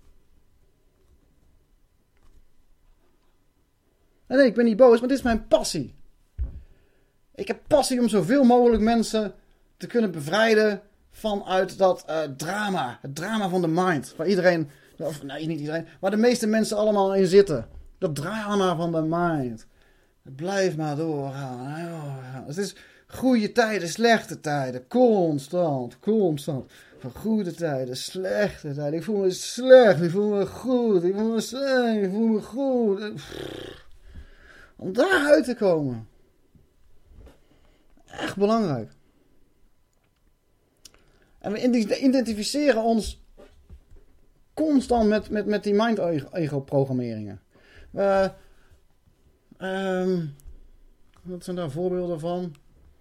En nee, ik ben niet boos, maar dit is mijn passie. Ik heb passie om zoveel mogelijk mensen te kunnen bevrijden vanuit dat drama. Het drama van de mind. Waar iedereen, of nee, niet iedereen, waar de meeste mensen allemaal in zitten. Dat drama van de mind. Het blijft maar doorgaan. Het is goede tijden, slechte tijden. Constant. Van goede tijden, slechte tijden. Ik voel me slecht, ik voel me goed. Ik voel me slecht, ik voel me goed. Om daaruit te komen. Echt belangrijk. En we identificeren ons constant met die mind-ego-programmeringen. Wat zijn daar voorbeelden van?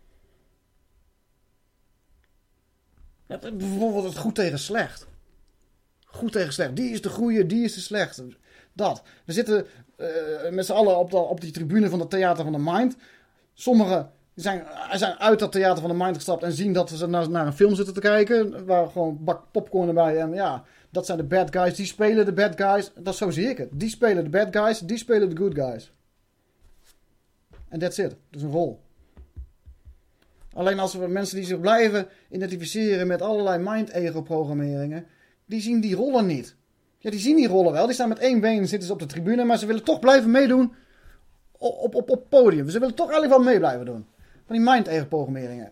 Ja, bijvoorbeeld het goed tegen slecht. Goed tegen slecht. Die is de goede, die is de slechte. Dat. We zitten met z'n allen op die tribune van het theater van de mind. Sommigen zijn uit dat theater van de mind gestapt en zien dat ze naar een film zitten te kijken. Waar gewoon een bak popcorn erbij. En ja, dat zijn de bad guys. Die spelen de bad guys. Zo zie ik het. Die spelen de bad guys. Die spelen de good guys. En that's it. Dat is een rol. Alleen als we mensen die zich blijven identificeren met allerlei mind-ego-programmeringen, die zien die rollen niet. Ja, die zien die rollen wel. Die staan met één been, zitten ze op de tribune, maar ze willen toch blijven meedoen op podium. Ze willen toch eigenlijk wel mee blijven doen. Van die mind-ego-programmeringen.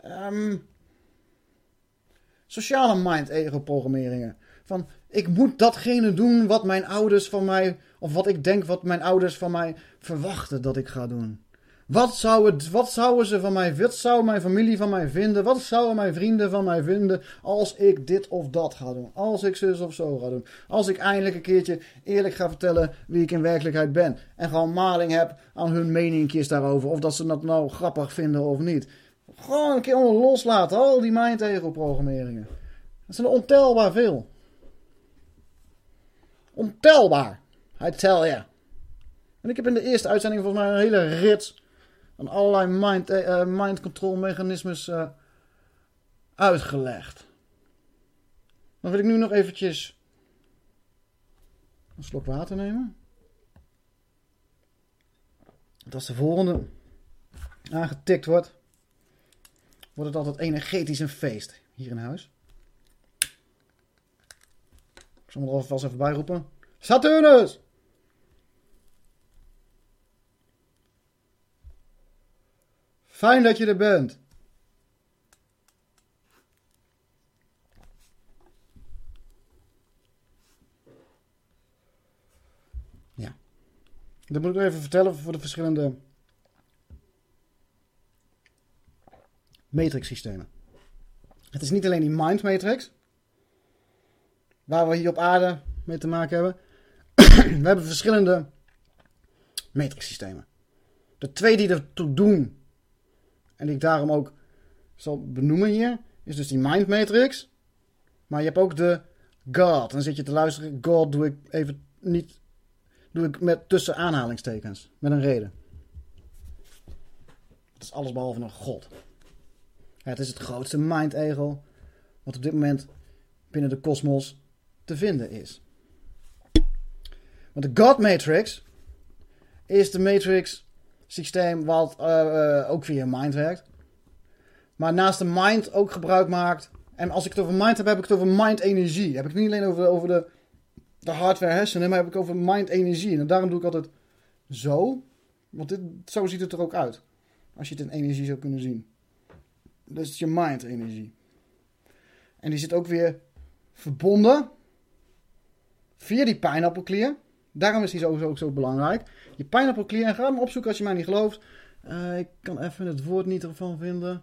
Sociale mind-ego-programmeringen. Van, ik moet datgene doen wat mijn ouders van mij, of wat ik denk wat mijn ouders van mij verwachten dat ik ga doen. Wat zouden ze van mij, wat zou mijn familie van mij vinden? Wat zouden mijn vrienden van mij vinden als ik dit of dat ga doen? Als ik zus of zo ga doen? Als ik eindelijk een keertje eerlijk ga vertellen wie ik in werkelijkheid ben. En gewoon maling heb aan hun meningjes daarover. Of dat ze dat nou grappig vinden of niet. Gewoon een keer onder loslaten. Al die mind-ego-programmeringen. Dat zijn er ontelbaar veel. Ontelbaar. I tell ya. En ik heb in de eerste uitzending volgens mij een hele rits aan allerlei mind control mechanismes uitgelegd. Dan wil ik nu nog eventjes een slok water nemen. Want als de volgende aangetikt wordt, wordt het altijd energetisch een feest hier in huis. Ik zal me er alvast even bij roepen. Saturnus! Fijn dat je er bent. Ja. Dat moet ik even vertellen voor de verschillende matrix systemen. Het is niet alleen die mind matrix, waar we hier op aarde mee te maken hebben. We hebben verschillende matrix systemen. De twee die ertoe doen, en die ik daarom ook zal benoemen hier, is dus die mind matrix. Maar je hebt ook de God. Dan zit je te luisteren. God doe ik even niet, doe ik met tussen aanhalingstekens. Met een reden. Het is alles behalve een God. Ja, het is het grootste mind-ego wat op dit moment binnen de kosmos te vinden is. Want de God matrix is de matrix systeem wat ook via mind werkt. Maar naast de mind ook gebruik maakt. En als ik het over mind heb, heb ik het over mind-energie. Heb ik het niet alleen over de hardware hersenen, maar heb ik het over mind-energie. En daarom doe ik altijd zo. Want zo ziet het er ook uit. Als je het in energie zou kunnen zien. Dus het is je mind-energie. En die zit ook weer verbonden via die pijnappelklier. Daarom is die ook zo belangrijk. Je pijnappelklier, en ga hem opzoeken als je mij niet gelooft. Ik kan even het woord niet ervan vinden.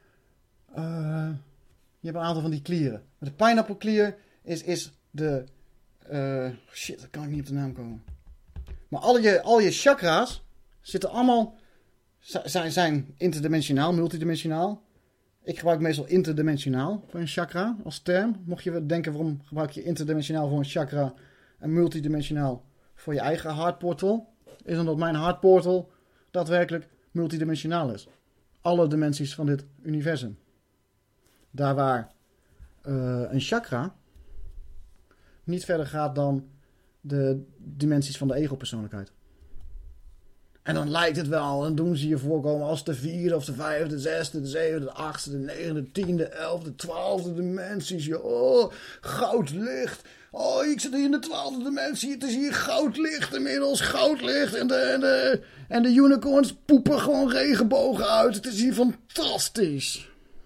Je hebt een aantal van die klieren. Maar de pijnappelklier is de... shit, daar kan ik niet op de naam komen. Maar al je chakra's zitten allemaal... zijn interdimensionaal, multidimensionaal. Ik gebruik meestal interdimensionaal voor een chakra als term. Mocht je denken, waarom gebruik je interdimensionaal voor een chakra en multidimensionaal voor je eigen hartportal? Is omdat mijn hartportal daadwerkelijk multidimensionaal is. Alle dimensies van dit universum. Daar waar een chakra niet verder gaat dan de dimensies van de ego-persoonlijkheid. En dan lijkt het wel, en doen ze je voorkomen als de 4e of de 5e, de 6e, de 7e, de 8e, de 9e, de 10e, 11e, 12e dimensies. Oh, goud licht. Oh, ik zit hier in de 12e dimensie. Het is hier goud licht inmiddels, goud licht. En de unicorns poepen gewoon regenbogen uit. Het is hier fantastisch.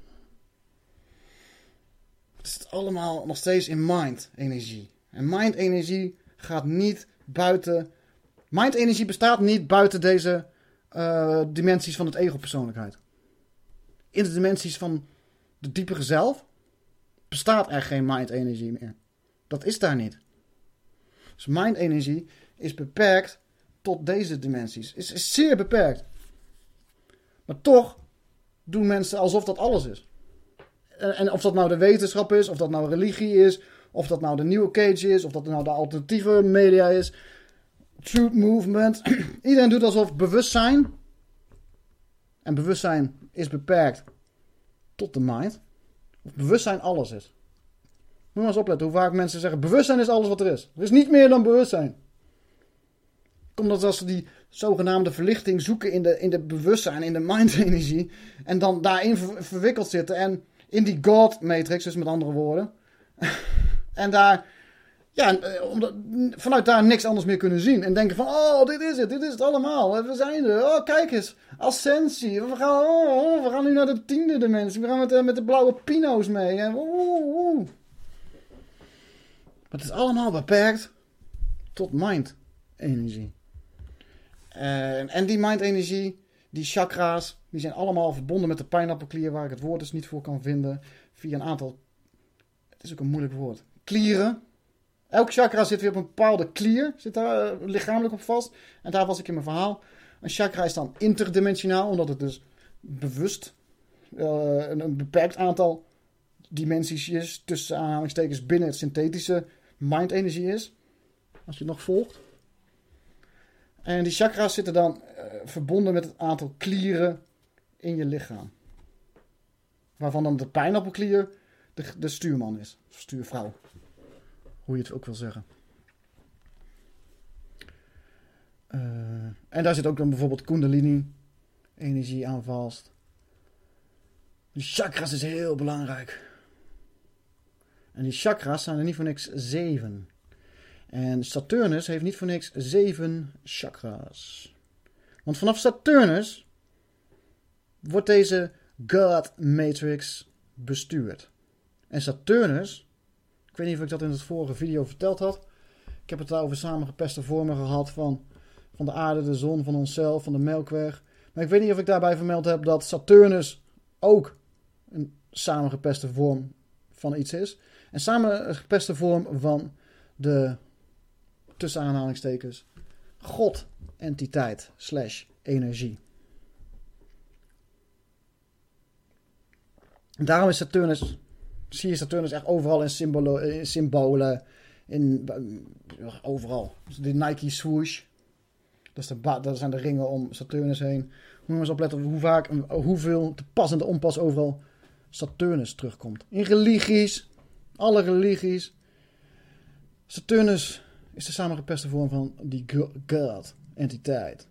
Het is allemaal nog steeds in mind-energie. En mind-energie gaat niet buiten... Mind-energie bestaat niet buiten deze dimensies van het ego-persoonlijkheid. In de dimensies van de diepere zelf bestaat er geen mind-energie meer. Dat is daar niet. Dus mind-energie is beperkt tot deze dimensies. Is zeer beperkt. Maar toch doen mensen alsof dat alles is. En of dat nou de wetenschap is, of dat nou religie is, of dat nou de New Age is, of dat nou de alternatieve media is... Truth Movement. Iedereen doet alsof bewustzijn En bewustzijn is beperkt tot de mind. Of bewustzijn alles is. Moet je maar eens opletten hoe vaak mensen zeggen, bewustzijn is alles wat er is. Er is niet meer dan bewustzijn. Komt dat als ze die zogenaamde verlichting zoeken in de bewustzijn, in de mind-energie. En dan daarin verwikkeld zitten. En in die God-matrix, dus met andere woorden. En daar, vanuit daar niks anders meer kunnen zien. En denken van, oh, dit is het allemaal. We zijn er. Oh, kijk eens. Ascensie. We gaan nu naar de 10e dimensie. We gaan met de blauwe pino's mee. En, Maar het is allemaal beperkt tot mind-energie. En die mind-energie, die chakra's, die zijn allemaal verbonden met de pijnappelklier, waar ik het woord dus niet voor kan vinden, via een aantal, het is ook een moeilijk woord, klieren. Elk chakra zit weer op een bepaalde klier, zit daar lichamelijk op vast. En daar was ik in mijn verhaal. Een chakra is dan interdimensionaal, omdat het dus bewust een beperkt aantal dimensies is, tussen aanhalingstekens binnen het synthetische mind-energie is. Als je het nog volgt. En die chakra's zitten dan verbonden met het aantal klieren in je lichaam. Waarvan dan de pijnappelklier de stuurman is. Of stuurvrouw. Hoe je het ook wil zeggen. En daar zit ook dan bijvoorbeeld kundalini energie aan vast. Die chakras is heel belangrijk. En die chakras zijn er niet voor niks 7. En Saturnus heeft niet voor niks 7 chakras. Want vanaf Saturnus wordt deze God Matrix bestuurd. En Saturnus, ik weet niet of ik dat in het vorige video verteld had. Ik heb het over samengepeste vormen gehad van de aarde, de zon, van onszelf, van de Melkweg. Maar ik weet niet of ik daarbij vermeld heb dat Saturnus ook een samengepeste vorm van iets is. En samengepeste vorm van de, tussen aanhalingstekens, God-entiteit / energie. En daarom is Saturnus, zie je Saturnus echt overal in symbolen, overal. Dus de Nike swoosh, dat zijn de ringen om Saturnus heen. Moet je maar eens opletten hoe vaak en hoeveel te pas en te onpas overal Saturnus terugkomt. In religies, alle religies. Saturnus is de samengepeste vorm van die God-entiteit.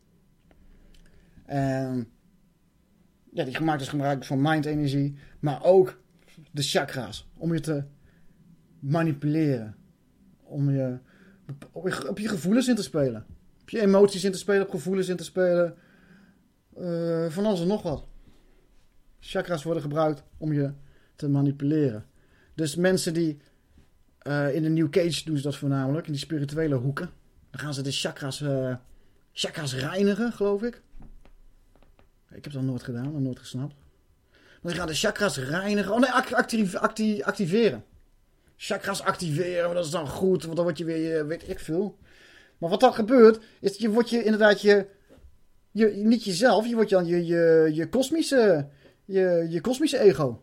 En ja, die gemaakt is gebruik van mind-energie, maar ook de chakra's. Om je te manipuleren. Om je op je gevoelens in te spelen. Op je emoties in te spelen, op gevoelens in te spelen. Van alles en nog wat. Chakra's worden gebruikt om je te manipuleren. Dus mensen die in de New Age doen ze dat voornamelijk, in die spirituele hoeken. Dan gaan ze de chakras reinigen, geloof ik. Ik heb dat nooit gedaan, nog nooit gesnapt. Maar ze gaan de chakras reinigen. Oh nee, activeren. Chakras activeren, dat is dan goed, want dan word je weer, weet ik veel. Maar wat dan gebeurt, is je wordt je inderdaad niet jezelf, je wordt dan je kosmische ego.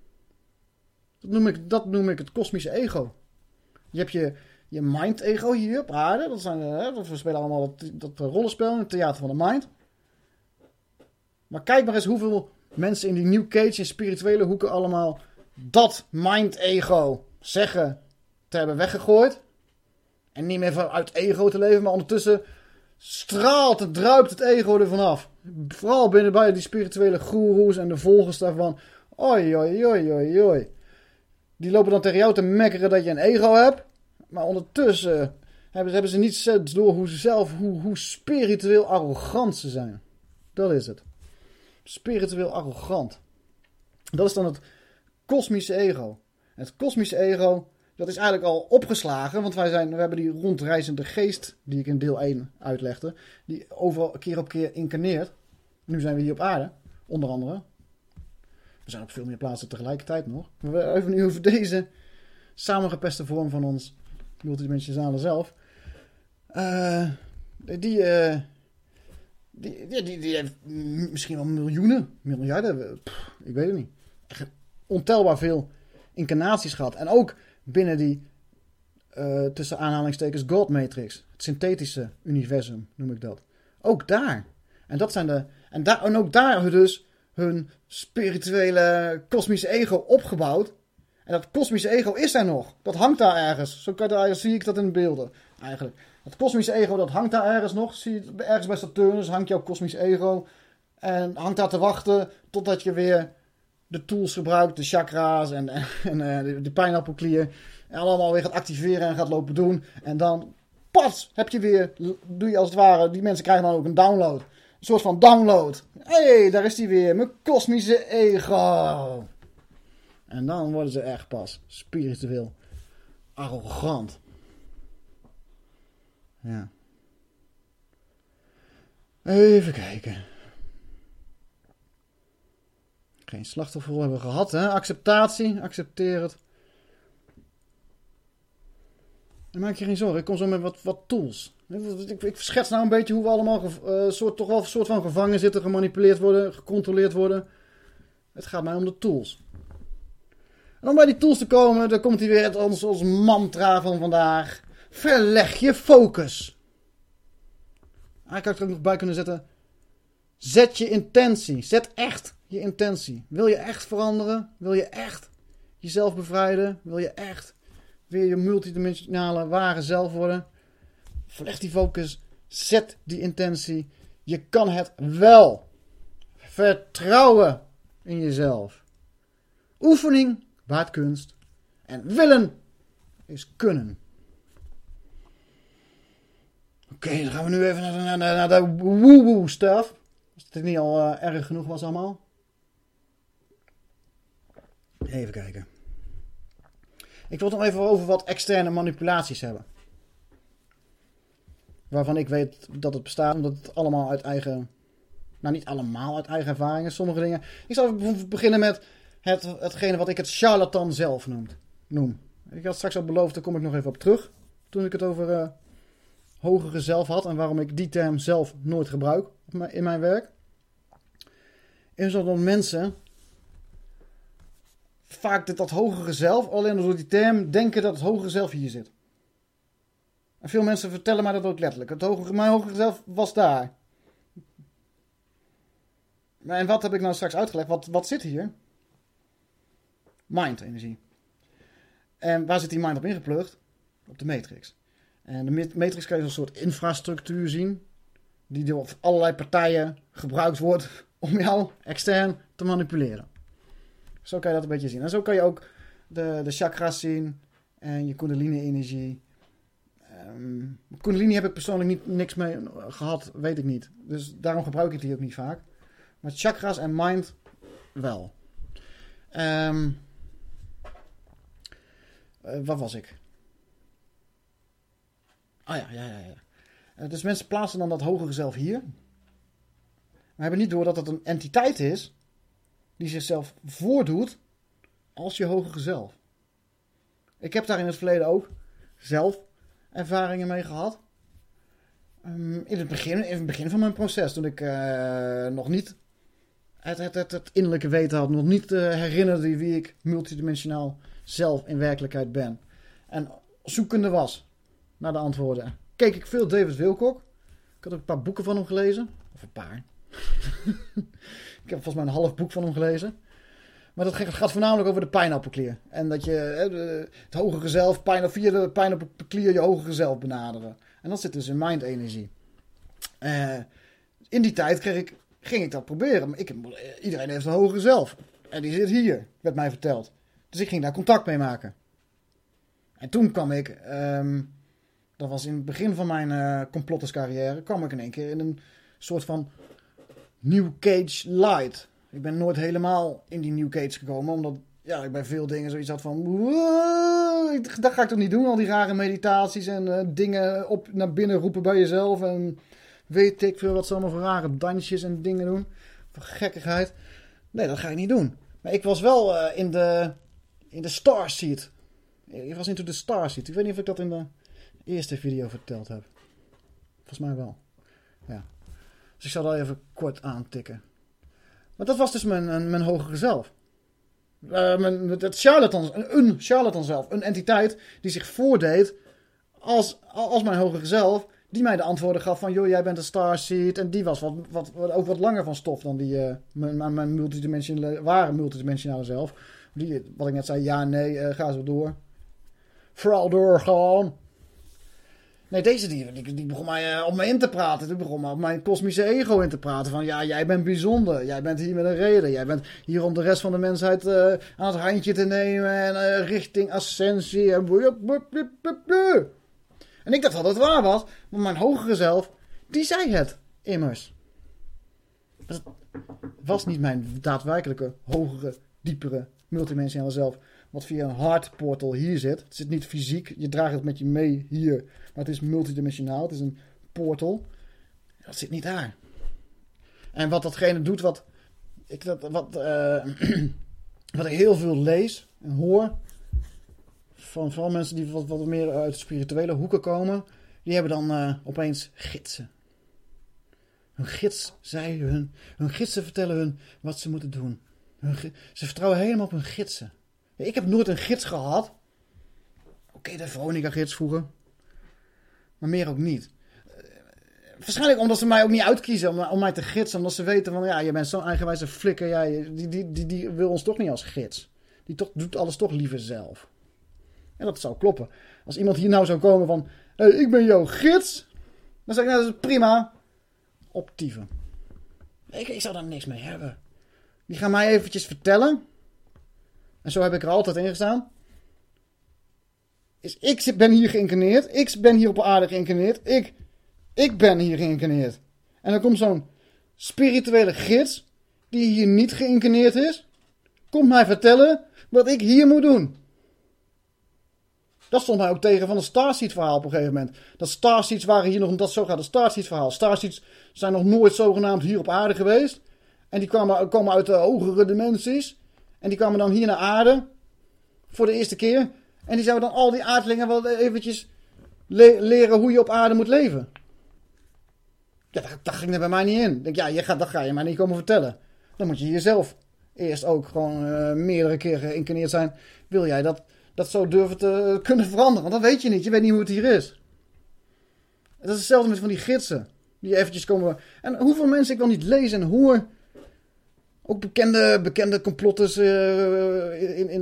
Dat noem ik het kosmische ego. Je hebt je mind-ego hier op aarde. We spelen allemaal dat rollenspel in het theater van de mind. Maar kijk maar eens hoeveel mensen in die New Age en spirituele hoeken allemaal dat mind-ego zeggen te hebben weggegooid. En niet meer vanuit ego te leven, maar ondertussen straalt en druipt het ego ervan af. Vooral binnen bij die spirituele goeroes en de volgers daarvan. Oi, oi, oi, oi, oi. Die lopen dan tegen jou te mekkeren dat je een ego hebt. Maar ondertussen hebben ze niet door hoe spiritueel arrogant ze zijn. Dat is het. Spiritueel arrogant. Dat is dan het kosmische ego. En het kosmische ego, dat is eigenlijk al opgeslagen. Want we hebben die rondreizende geest, die ik in deel 1 uitlegde. Die overal keer op keer incarneert. Nu zijn we hier op aarde, onder andere. We zijn op veel meer plaatsen tegelijkertijd nog. Maar we hebben nu over deze samengepeste vorm van ons multidimensionale zelf. Die heeft misschien wel miljarden, ik weet het niet. Echt ontelbaar veel incarnaties gehad. En ook binnen die, tussen aanhalingstekens, God Matrix. Het synthetische universum noem ik dat. Ook daar En ook daar dus hun spirituele kosmische ego opgebouwd. En dat kosmische ego is er nog. Dat hangt daar ergens. Zie ik dat in de beelden eigenlijk. Dat kosmische ego, dat hangt daar ergens nog. Zie je, ergens bij Saturnus hangt jouw kosmische ego. En hangt daar te wachten totdat je weer de tools gebruikt. De chakra's en de pijnappelklier. En allemaal weer gaat activeren en gaat lopen doen. En dan, pas, doe je als het ware. Die mensen krijgen dan ook een download. Een soort van download. Hé, daar is die weer. Mijn kosmische ego. En dan worden ze echt pas spiritueel arrogant. Ja. Even kijken. Geen slachtoffer hebben we gehad, hè? Acceptatie, accepteer het. En maak je geen zorgen, ik kom zo met wat tools. Ik schets nou een beetje hoe we allemaal toch wel een soort van gevangen zitten, gemanipuleerd worden, gecontroleerd worden. Het gaat mij om de tools. En om bij die tools te komen, dan komt hij weer ons mantra van vandaag. Verleg je focus. Eigenlijk had ik er ook nog bij kunnen zetten. Zet je intentie. Zet echt je intentie. Wil je echt veranderen? Wil je echt jezelf bevrijden? Wil je echt weer je multidimensionale ware zelf worden? Verleg die focus. Zet die intentie. Je kan het wel. Vertrouwen in jezelf. Oefening baart kunst. En willen is kunnen. Oké, dan gaan we nu even naar de woe-woe stuff. Als het niet al erg genoeg was allemaal. Even kijken. Ik wil het nog even over wat externe manipulaties hebben. Waarvan ik weet dat het bestaat. Omdat het allemaal uit eigen... Nou, niet allemaal uit eigen ervaringen. Sommige dingen... Ik zal even beginnen met hetgene wat ik het charlatan zelf noem. Ik had straks al beloofd, daar kom ik nog even op terug. Toen ik het over hogere zelf had. En waarom ik die term zelf nooit gebruik in mijn werk. Is dat mensen vaak dat hogere zelf, alleen door die term, denken dat het hogere zelf hier zit. En veel mensen vertellen mij dat ook letterlijk. Mijn hogere zelf was daar. En wat heb ik nou straks uitgelegd? Wat zit hier? Mind-energie. En waar zit die mind op ingeplucht? Op de matrix. En de matrix kan je als een soort infrastructuur zien. Die door allerlei partijen gebruikt wordt om jou extern te manipuleren. Zo kan je dat een beetje zien. En zo kan je ook de chakras zien. En je kundalini-energie. Kundalini heb ik persoonlijk niks mee gehad. Weet ik niet. Dus daarom gebruik ik die ook niet vaak. Maar chakras en mind wel. Wat was ik? Oh ja. Dus mensen plaatsen dan dat hogere zelf hier. Maar hebben niet door dat het een entiteit is die zichzelf voordoet als je hogere zelf. Ik heb daar in het verleden ook zelf ervaringen mee gehad. In het begin van mijn proces, toen ik nog niet het innerlijke weten had, nog niet herinnerde wie ik multidimensionaal zelf in werkelijkheid ben. En zoekende was naar de antwoorden. Keek ik veel David Wilcock. Ik had ook een paar boeken van hem gelezen. Of een paar. Ik heb volgens mij een half boek van hem gelezen. Maar dat gaat voornamelijk over de pijnappelklier. En dat je het hogere zelf, via de pijnappelklier je hogere zelf benaderen. En dat zit dus in mind-energie. In die tijd ging ik dat proberen. Maar iedereen heeft een hogere zelf. En die zit hier, werd mij verteld. Dus ik ging daar contact mee maken. En toen kwam ik, dat was in het begin van mijn complotterscarrière, kwam ik in één keer in een soort van New Cage light. Ik ben nooit helemaal in die New Cage gekomen, omdat ik bij veel dingen zoiets had van, dat ga ik toch niet doen, al die rare meditaties en dingen naar binnen roepen bij jezelf en weet ik veel wat ze allemaal voor rare dansjes en dingen doen. Voor gekkigheid. Nee, dat ga ik niet doen. Maar ik was wel in de Starseed. Ik was into the Starseed. Ik weet niet of ik dat in de eerste video verteld heb. Volgens mij wel. Ja. Dus ik zal dat even kort aantikken. Maar dat was dus mijn hogere zelf. Het charlatan zelf. Een entiteit die zich voordeed als mijn hogere zelf. Die mij de antwoorden gaf van, joh, jij bent een starseed. En die was ook wat langer van stof dan mijn multidimensionale zelf. Die, wat ik net zei, ja, nee, ga zo door. Vooral doorgaan. Nee, deze die begon mij op me in te praten. Die begon me op mijn kosmische ego in te praten. Van, ja, jij bent bijzonder. Jij bent hier met een reden. Jij bent hier om de rest van de mensheid aan het handje te nemen. En richting ascensie. En ik dacht dat het waar was. Maar mijn hogere zelf, die zei het immers. Het was niet mijn daadwerkelijke, hogere, diepere, multidimensionale zelf. Wat via een hartportal hier zit. Het zit niet fysiek. Je draagt het met je mee hier. Maar het is multidimensionaal. Het is een portal. Dat zit niet daar. En wat datgene doet wat ik heel veel lees en hoor. Van vooral mensen die wat meer uit de spirituele hoeken komen. Die hebben dan opeens gidsen. Hun gidsen vertellen hun wat ze moeten doen. Ze vertrouwen helemaal op hun gidsen. Ik heb nooit een gids gehad. Oké, de Veronica-gids vroeger. Maar meer ook niet. Waarschijnlijk omdat ze mij ook niet uitkiezen om mij te gidsen. Omdat ze weten van, ja, je bent zo'n eigenwijze flikker. Ja, die wil ons toch niet als gids. Doet alles toch liever zelf. En dat zou kloppen. Als iemand hier nou zou komen van, hey, ik ben jouw gids. Dan zeg ik, nou, dat is prima. Optieven. Ik zou daar niks mee hebben. Die gaan mij eventjes vertellen. En zo heb ik er altijd in gestaan. Ik ben hier geïncarneerd. Ik ben hier op aarde geïncarneerd. Ik ben hier geïncarneerd. En dan komt zo'n spirituele gids, die hier niet geïncarneerd is, komt mij vertellen wat ik hier moet doen. Dat stond mij ook tegen van het Starseed verhaal op een gegeven moment. Dat Starseeds waren hier nog, dat zo gaat het Starseed verhaal. Starseeds zijn nog nooit zogenaamd hier op aarde geweest. En die komen uit de hogere dimensies. En die kwamen dan hier naar aarde. Voor de eerste keer. En die zouden dan al die aardlingen wel eventjes leren hoe je op aarde moet leven. Ja, dat ging er bij mij niet in. Ik denk, ja, dat ga je mij niet komen vertellen. Dan moet je jezelf eerst ook gewoon meerdere keren geïncarneerd zijn. Wil jij dat zo durven te kunnen veranderen? Want dat weet je niet. Je weet niet hoe het hier is. Dat is hetzelfde met van die gidsen. Die eventjes komen. En hoeveel mensen ik wel niet lees en hoor. Ook bekende complotters in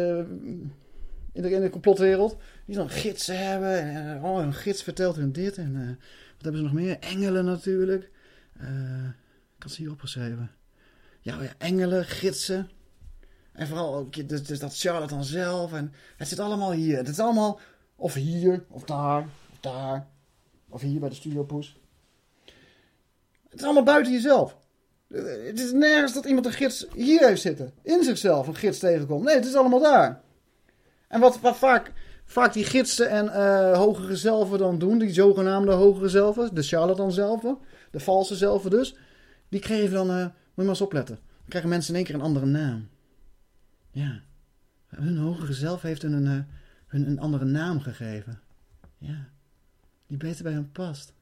de complotwereld. Die dan gidsen hebben. En een gids vertelt hun dit. En wat hebben ze nog meer? Engelen natuurlijk. Ik had ze hier opgeschreven. Ja, engelen, gidsen. En vooral ook dus dat charlatan zelf. En het zit allemaal hier. Het is allemaal of hier, of daar, of daar. Of hier bij de studiopoes. Het is allemaal buiten jezelf. Het is nergens dat iemand een gids hier heeft zitten. In zichzelf een gids tegenkomt. Nee, het is allemaal daar. En wat vaak die gidsen en hogere zelven dan doen. Die zogenaamde hogere zelven. De charlatan zelven. De valse zelven dus. Die kregen dan... moet je maar eens opletten. Dan krijgen mensen in één keer een andere naam. Ja. Hun hogere zelf heeft hun een andere naam gegeven. Ja. Die beter bij hen past.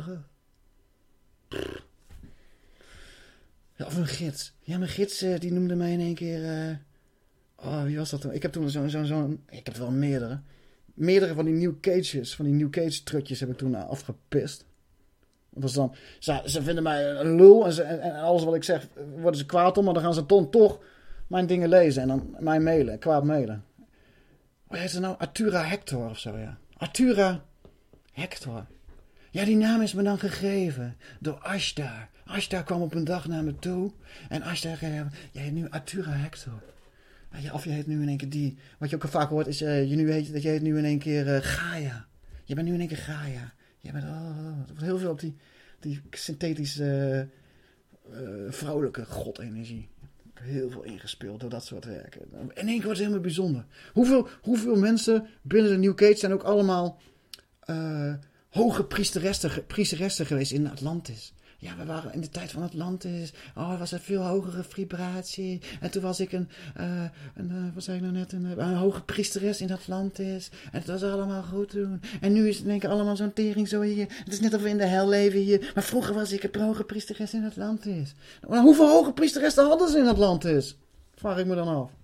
Ja, of een gids. Ja, mijn gids die noemde mij in één keer... wie was dat toen? Ik heb toen zo'n... Ik heb er wel meerdere. Meerdere van die New Cages. Van die New Cage trucjes heb ik toen afgepist. Dat is dan, ze vinden mij een lul. En alles wat ik zeg worden ze kwaad om. Maar dan gaan ze toch mijn dingen lezen. En dan mij mailen. Kwaad mailen. Hoe heet ze nou? Artura Hector of zo, ja. Artura Hector. Ja, die naam is me dan gegeven door Ashtar. Ashtar kwam op een dag naar me toe. En Ashtar zei, jij heet nu Artura Hector. Ja, of je heet nu in één keer die... Wat je ook al vaak hoort is, je heet nu in één keer Gaia. Je bent nu in één keer Gaia. Je bent, het wordt heel veel op die synthetische vrouwelijke godenergie. Heel veel ingespeeld door dat soort werken. In één keer wordt het helemaal bijzonder. Hoeveel mensen binnen de New Cage zijn ook allemaal hoge priesteressen geweest in Atlantis. Ja, we waren in de tijd van Atlantis. Er was een veel hogere vibratie. En toen was ik wat zei ik nou net? Een hoge priesteres in Atlantis. En het was allemaal goed toen. En nu is het in één keer allemaal zo'n tering zo hier. Het is net of we in de hel leven hier. Maar vroeger was ik een hoge priesteres in Atlantis. Maar hoeveel hoge priesteressen hadden ze in Atlantis? Vraag ik me dan af.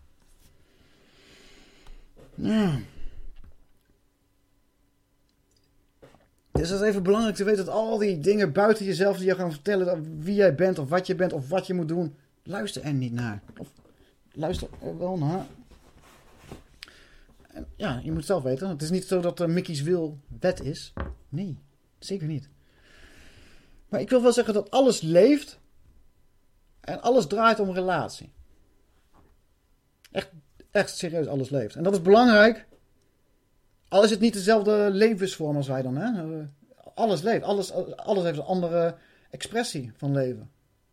Nou. Dus het is even belangrijk te weten dat al die dingen buiten jezelf die je gaan vertellen wie jij bent of wat je moet doen, luister er niet naar. Of luister er wel naar. En ja, je moet het zelf weten. Het is niet zo dat Mickey's wil wet is. Nee, zeker niet. Maar ik wil wel zeggen dat alles leeft en alles draait om relatie. Echt serieus, alles leeft. En dat is belangrijk. Al is het niet dezelfde levensvorm als wij dan. Hè? Alles leeft. Alles heeft een andere expressie van leven.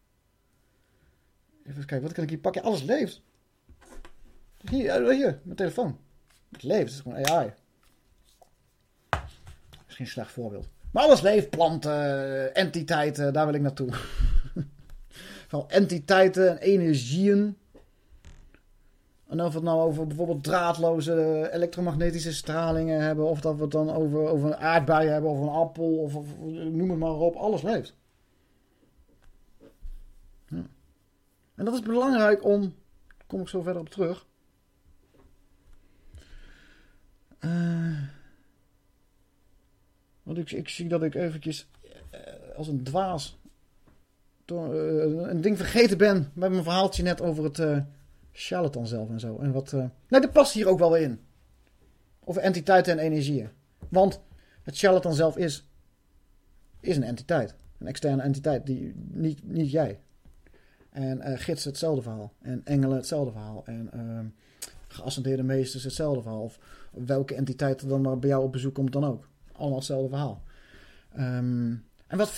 Even kijken, wat kan ik hier pakken? Alles leeft. Hier, mijn telefoon. Het leeft, het is gewoon AI. Misschien een slecht voorbeeld. Maar alles leeft, planten, entiteiten, daar wil ik naartoe. Van entiteiten en energieën. En of we het nou over bijvoorbeeld draadloze elektromagnetische stralingen hebben, of dat we het dan over een aardbei hebben, of een appel, of noem het maar op, alles leeft. Ja. En dat is belangrijk om, daar kom ik zo verder op terug. Want ik zie dat ik eventjes als een dwaas een ding vergeten ben bij mijn verhaaltje net over het charlatan zelf en zo. En wat, dat past hier ook wel weer in. Over entiteiten en energieën. Want het charlatan zelf is een entiteit. Een externe entiteit, die niet jij. En gidsen hetzelfde verhaal. En engelen hetzelfde verhaal. En geascendeerde meesters hetzelfde verhaal. Of welke entiteit er dan maar bij jou op bezoek komt dan ook. Allemaal hetzelfde verhaal. En wat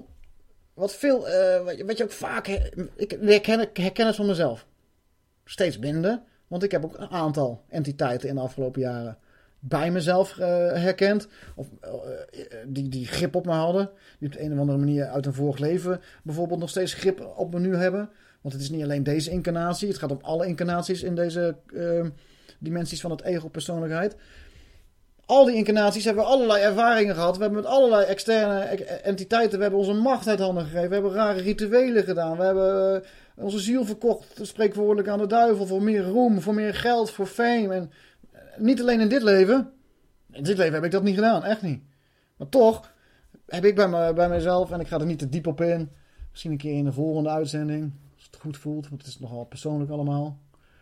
je ook vaak... Ik herken het van mezelf. Steeds minder. Want ik heb ook een aantal entiteiten in de afgelopen jaren bij mezelf herkend. Of die grip op me hadden. Die op de een of andere manier uit een vorig leven bijvoorbeeld nog steeds grip op me nu hebben. Want het is niet alleen deze incarnatie. Het gaat om alle incarnaties in deze dimensies van het ego-persoonlijkheid. Al die incarnaties hebben we allerlei ervaringen gehad. We hebben met allerlei externe entiteiten. We hebben onze macht uit handen gegeven. We hebben rare rituelen gedaan. We hebben onze ziel verkocht. Spreekwoordelijk aan de duivel. Voor meer roem. Voor meer geld. Voor fame. En niet alleen in dit leven. In dit leven heb ik dat niet gedaan. Echt niet. Maar toch heb ik bij mezelf. En ik ga er niet te diep op in. Misschien een keer in de volgende uitzending. Als het goed voelt. Want het is nogal persoonlijk allemaal.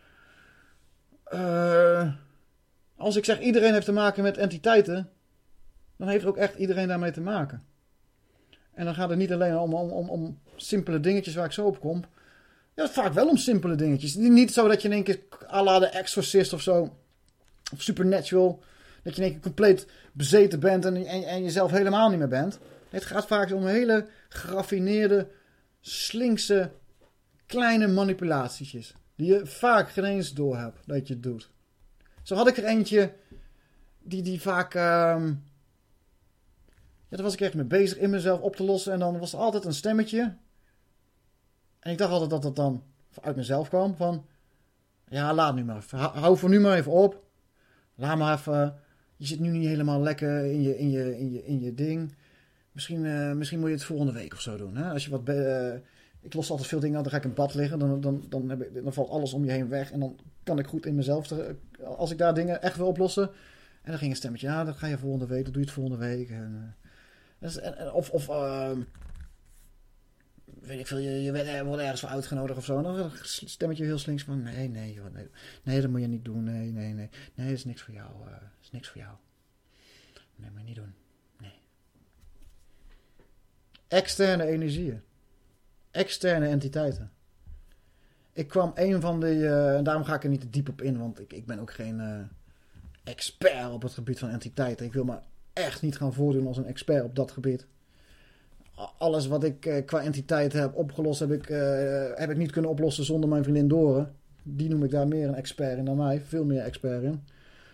Als ik zeg iedereen heeft te maken met entiteiten, dan heeft ook echt iedereen daarmee te maken. En dan gaat het niet alleen om simpele dingetjes waar ik zo op kom. Ja, vaak wel om simpele dingetjes. Niet zo dat je in één keer à la de Exorcist of zo, of Supernatural, dat je in één keer compleet bezeten bent en jezelf helemaal niet meer bent. Het gaat vaak om hele geraffineerde, slinkse, kleine manipulatietjes. Die je vaak geen eens door hebt dat je het doet. Zo had ik er eentje die vaak... daar was ik echt mee bezig in mezelf op te lossen. En dan was er altijd een stemmetje. En ik dacht altijd dat het dan uit mezelf kwam. Van, ja, laat nu maar even. Hou voor nu maar even op. Laat maar even. Je zit nu niet helemaal lekker in je ding. Misschien moet je het volgende week of zo doen. Hè? Als je wat... ik los altijd veel dingen aan, dan ga ik in bad liggen. Dan valt alles om je heen weg. En dan kan ik goed in mezelf... Als ik daar dingen echt wil oplossen. En dan ging een stemmetje. Ja, dat ga je volgende week. Dan doe je het volgende week. Weet ik veel. Je wordt ergens voor uitgenodigd of zo. En dan een stemmetje heel slinks van... Nee, joh, nee, dat moet je niet doen. Nee, dat is niks voor jou. Dat is niks voor jou. Nee, moet je niet doen. Nee. Externe energieën. Externe entiteiten. Ik kwam een van die... en daarom ga ik er niet te diep op in. Want ik ben ook geen expert op het gebied van entiteiten. Ik wil me echt niet gaan voordoen als een expert op dat gebied. Alles wat ik qua entiteiten heb opgelost... heb ik niet kunnen oplossen zonder mijn vriendin Dore. Die noem ik daar meer een expert in dan mij. Veel meer expert in.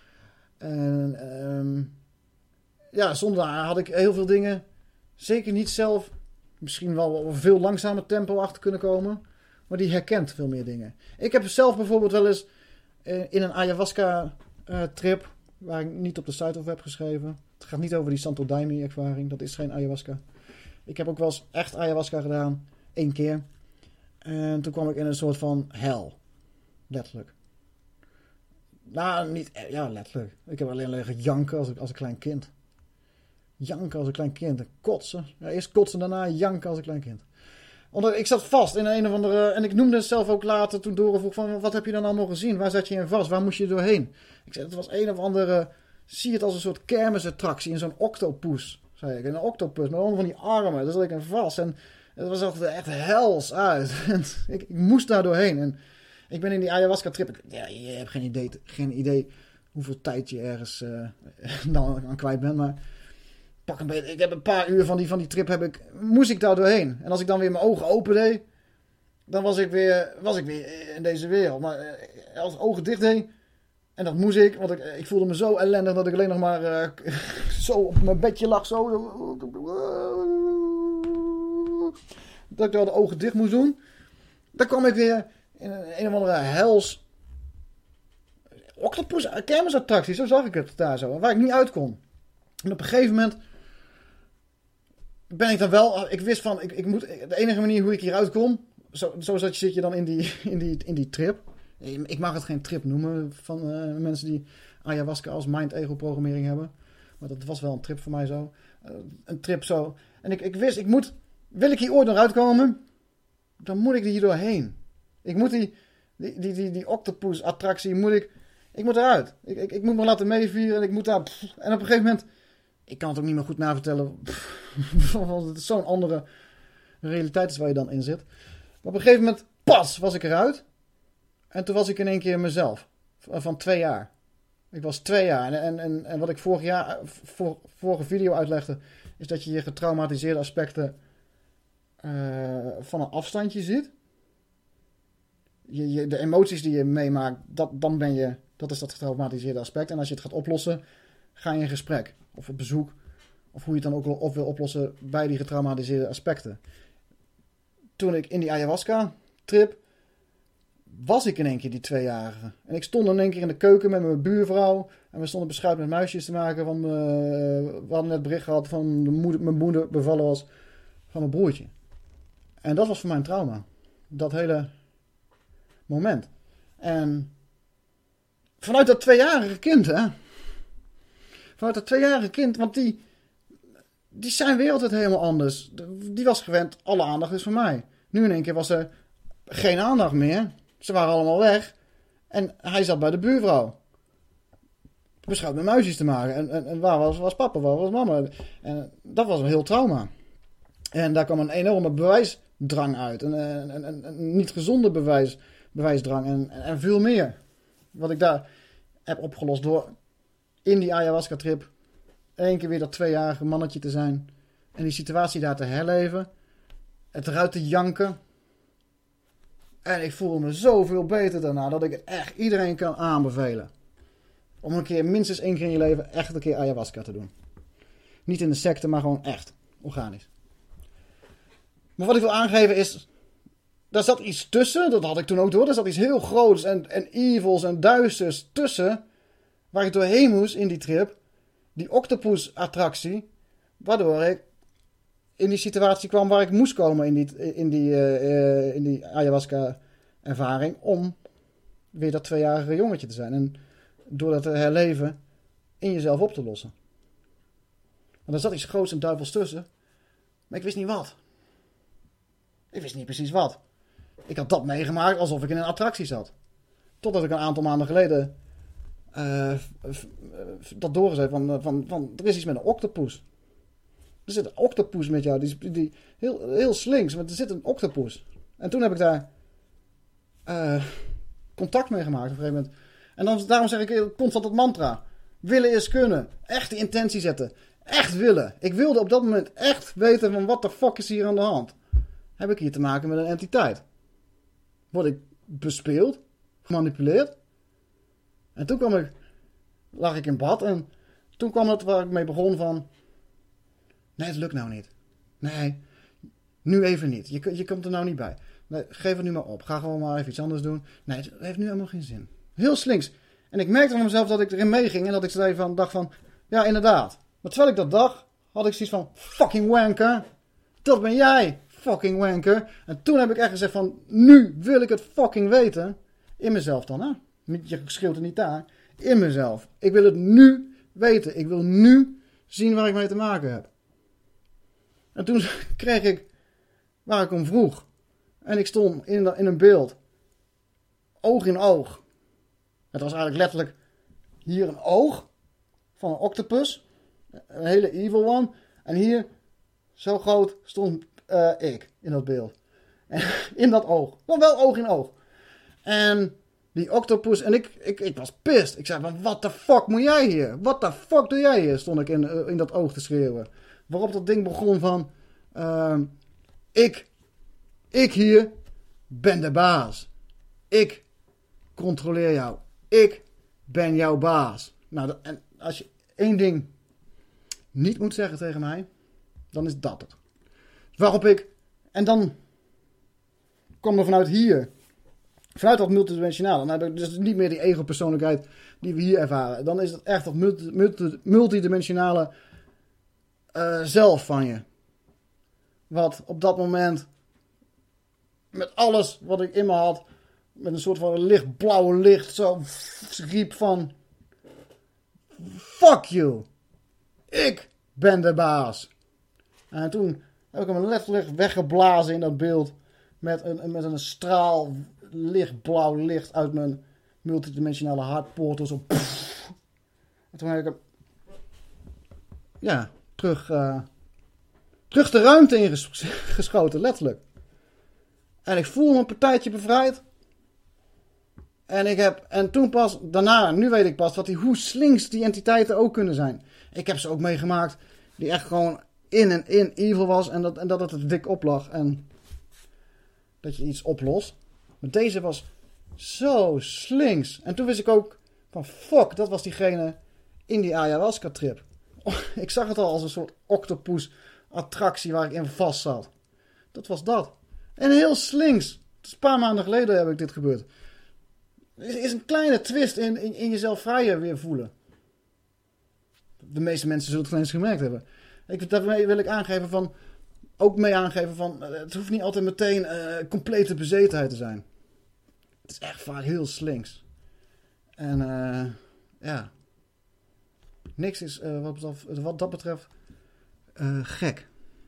En zonder haar had ik heel veel dingen... Zeker niet zelf... Misschien wel op een veel langzamer tempo achter kunnen komen. Maar die herkent veel meer dingen. Ik heb zelf bijvoorbeeld wel eens in een ayahuasca trip. Waar ik niet op de site over heb geschreven. Het gaat niet over die Santo Daime ervaring. Dat is geen ayahuasca. Ik heb ook wel eens echt ayahuasca gedaan. 1 keer. En toen kwam ik in een soort van hel. Letterlijk. Nou, niet... Ja, letterlijk. Ik heb alleen liggen janken als een klein kind. Janken als een klein kind. En kotsen. Ja, eerst kotsen, daarna janken als een klein kind. Omdat ik zat vast in een of andere... En ik noemde het zelf ook later toen Dore vroeg van... Wat heb je dan allemaal gezien? Waar zat je in vast? Waar moest je doorheen? Ik zei, het was een of andere... Zie het als een soort kermisattractie in zo'n octopus. Zei ik. Een octopus met allemaal van die armen. Daar zat ik in vast. En het was echt hels uit. En ik moest daar doorheen. En ik ben in die ayahuasca trip. Ja, je hebt geen idee hoeveel tijd je ergens dan aan kwijt bent. Maar pak een beetje. Ik heb een paar uur van die trip moest ik daar doorheen. En als ik dan weer mijn ogen open deed, dan was ik weer in deze wereld. Maar als ik ogen dicht deed, en dat moest ik, want ik voelde me zo ellendig dat ik alleen nog maar zo op mijn bedje lag. Zo. Dat ik wel de ogen dicht moest doen. Dan kwam ik weer in een of andere hels octopus kermisattractie. Zo zag ik het daar zo. Waar ik niet uit kon. En op een gegeven moment ben ik dan wel... Ik wist van... Ik moet, de enige manier hoe ik hieruit kom... Zo zit je dan in die trip. Ik mag het geen trip noemen van mensen die ayahuasca als mind-ego-programmering hebben. Maar dat was wel een trip voor mij zo. Een trip zo. En ik wist, wil ik hier ooit nog uitkomen? Dan moet ik hier doorheen. Ik moet die octopus-attractie, ik moet eruit. Ik moet me laten meevieren en ik moet daar... En op een gegeven moment... Ik kan het ook niet meer goed navertellen. Want het zo'n andere realiteit is waar je dan in zit. Maar op een gegeven moment, pas, was ik eruit. En toen was ik in één keer mezelf. Van 2 jaar. Ik was 2 jaar. En wat ik vorige video uitlegde... is dat je getraumatiseerde aspecten... van een afstandje ziet. De emoties die je meemaakt... dat is dat getraumatiseerde aspect. En als je het gaat oplossen... ga je in gesprek. Of op bezoek. Of hoe je het dan ook op wil oplossen... bij die getraumatiseerde aspecten. Toen ik in die ayahuasca trip... was ik in één keer die 2-jarige. En ik stond in één keer in de keuken met mijn buurvrouw. En we stonden beschuit met muisjes te maken. We hadden net bericht gehad van mijn moeder bevallen was van mijn broertje. En dat was voor mij een trauma. Dat hele moment. En vanuit dat 2-jarige kind, hè. Vanuit dat 2-jarige kind, want die zijn wereld het helemaal anders. Die was gewend, alle aandacht is voor mij. Nu in één keer was er geen aandacht meer. Ze waren allemaal weg. En hij zat bij de buurvrouw. Beschuit met muisjes te maken. En waar was papa, waar was mama? En dat was een heel trauma. En daar kwam een enorme bewijsdrang uit. Een niet gezonde bewijsdrang. En veel meer. Wat ik daar heb opgelost door in die ayahuasca trip 1 keer weer dat 2-jarige mannetje te zijn. En die situatie daar te herleven. Het eruit te janken. En ik voel me zoveel beter daarna dat ik het echt iedereen kan aanbevelen. Om een keer, minstens 1 keer in je leven, echt een keer ayahuasca te doen. Niet in de secte, maar gewoon echt. Organisch. Maar wat ik wil aangeven is... Daar zat iets tussen, dat had ik toen ook door. Er zat iets heel groots en evils en duisters tussen. Waar ik doorheen moest in die trip. Die octopus-attractie. Waardoor ik in die situatie kwam waar ik moest komen in die ayahuasca-ervaring. Om weer dat 2-jarige jongetje te zijn. En door dat te herleven in jezelf op te lossen. Want er zat iets groots en duivels tussen. Maar ik wist niet wat. Ik wist niet precies wat. Ik had dat meegemaakt alsof ik in een attractie zat. Totdat ik een aantal maanden geleden dat doorgezet van er is iets met een octopus. Er zit een octopus met jou. Die heel slinks, maar er zit een octopus. En toen heb ik daar contact mee gemaakt op een gegeven moment. En daarom zeg ik constant het mantra. Willen is kunnen. Echt de intentie zetten. Echt willen. Ik wilde op dat moment echt weten van wat de fuck is hier aan de hand. Heb ik hier te maken met een entiteit? Word ik bespeeld? Gemanipuleerd? En toen lag ik in bad en toen kwam het waar ik mee begon van... Nee, het lukt nou niet. Nee, nu even niet. Je komt er nou niet bij. Nee, geef het nu maar op. Ga gewoon maar even iets anders doen. Nee, het heeft nu helemaal geen zin. Heel slinks. En ik merkte van mezelf dat ik erin meeging en dat ik dacht van... Ja, inderdaad. Maar terwijl ik dat dacht, had ik zoiets van... Fucking wanker. Dat ben jij. Fucking wanker. En toen heb ik echt gezegd van... Nu wil ik het fucking weten. In mezelf dan, hè. Je schreeuwt er niet daar. In mezelf. Ik wil het nu weten. Ik wil nu zien waar ik mee te maken heb. En toen kreeg ik waar ik om vroeg. En ik stond in een beeld. Oog in oog. Het was eigenlijk letterlijk hier een oog van een octopus. Een hele evil one. En hier, zo groot, stond ik in dat beeld. En in dat oog. Maar wel oog in oog. En die octopus, en ik was pissed. Ik zei van, what the fuck moet jij hier? What the fuck doe jij hier? Stond ik in dat oog te schreeuwen. Waarop dat ding begon van, ik hier ben de baas. Ik controleer jou. Ik ben jouw baas. Nou, en als je één ding niet moet zeggen tegen mij, dan is dat het. Waarop ik, en dan kwam er vanuit hier, vanuit dat multidimensionale, dan heb ik dus niet meer die ego-persoonlijkheid die we hier ervaren. Dan is het echt dat multidimensionale zelf van je. Wat op dat moment, met alles wat ik in me had, met een soort van lichtblauwe licht, zo riep van, fuck you. Ik ben de baas. En toen heb ik hem letterlijk weggeblazen in dat beeld. Met een straal lichtblauw licht uit mijn multidimensionale hartportal. Zo. En toen heb ik hem terug de ruimte ingeschoten, letterlijk. En ik voel me een partijtje bevrijd. En toen pas, daarna, nu weet ik pas, hoe slinks die entiteiten ook kunnen zijn. Ik heb ze ook meegemaakt, die echt gewoon in evil was en dat het er dik op lag. En dat je iets oplost. Maar deze was zo slinks. En toen wist ik ook van fuck, dat was diegene in die ayahuasca trip. Ik zag het al als een soort octopus attractie waar ik in vast zat. Dat was dat. En heel slinks. Het is een paar maanden geleden heb ik dit gebeurd. Er is een kleine twist in jezelf vrijer weer voelen. De meeste mensen zullen het geen eens gemerkt hebben. Daarmee wil ik ook mee aangeven van, het hoeft niet altijd meteen complete bezetenheid te zijn. Het is echt vaak heel slinks. En ja, niks is wat dat betreft gek.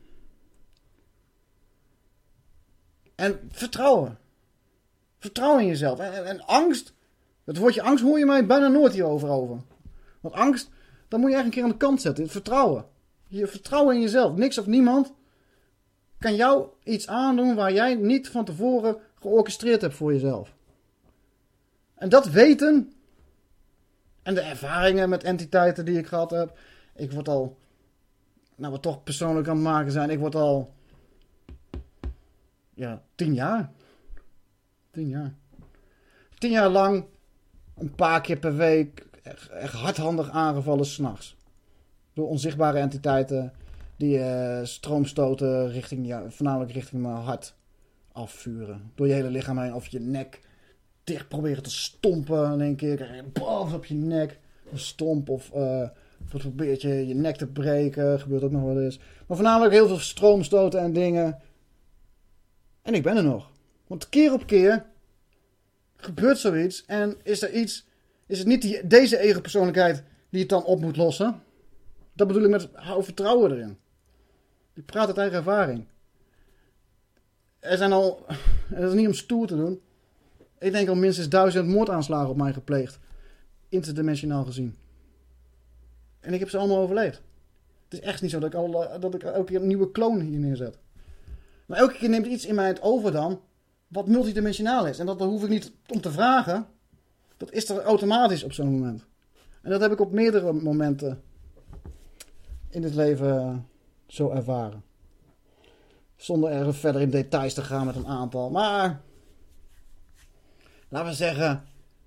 En vertrouwen. Vertrouwen in jezelf. En angst. Het woordje angst hoor je mij bijna nooit hierover over. Want angst, dan moet je echt een keer aan de kant zetten. Het vertrouwen. Je vertrouwen in jezelf. Niks of niemand kan jou iets aandoen waar jij niet van tevoren georchestreerd hebt voor jezelf. En dat weten en de ervaringen met entiteiten die ik gehad heb. Ik word al, nou we toch persoonlijk aan het maken zijn. Ik word al 10 jaar. 10 jaar. 10 jaar lang, een paar keer per week, echt hardhandig aangevallen 's nachts. Door onzichtbare entiteiten die stroomstoten voornamelijk richting mijn hart afvuren. Door je hele lichaam heen of je nek dicht proberen te stompen. In één keer krijg je boven op je nek een stomp of probeert je nek te breken. Gebeurt ook nog wel eens. Maar voornamelijk heel veel stroomstoten en dingen. En ik ben er nog. Want keer op keer gebeurt zoiets en is het niet deze ego-persoonlijkheid die het dan op moet lossen. Dat bedoel ik met hou vertrouwen erin. Ik praat uit eigen ervaring. Het is niet om stoer te doen. Ik denk al minstens 1000 moordaanslagen op mij gepleegd. Interdimensionaal gezien. En ik heb ze allemaal overleefd. Het is echt niet zo dat ik elke keer een nieuwe kloon hier neerzet. Maar elke keer neemt iets in mij het over dan wat multidimensionaal is. En dat hoef ik niet om te vragen. Dat is er automatisch op zo'n moment. En dat heb ik op meerdere momenten in het leven zo ervaren. Zonder er verder in details te gaan met een aantal. Maar laten we zeggen,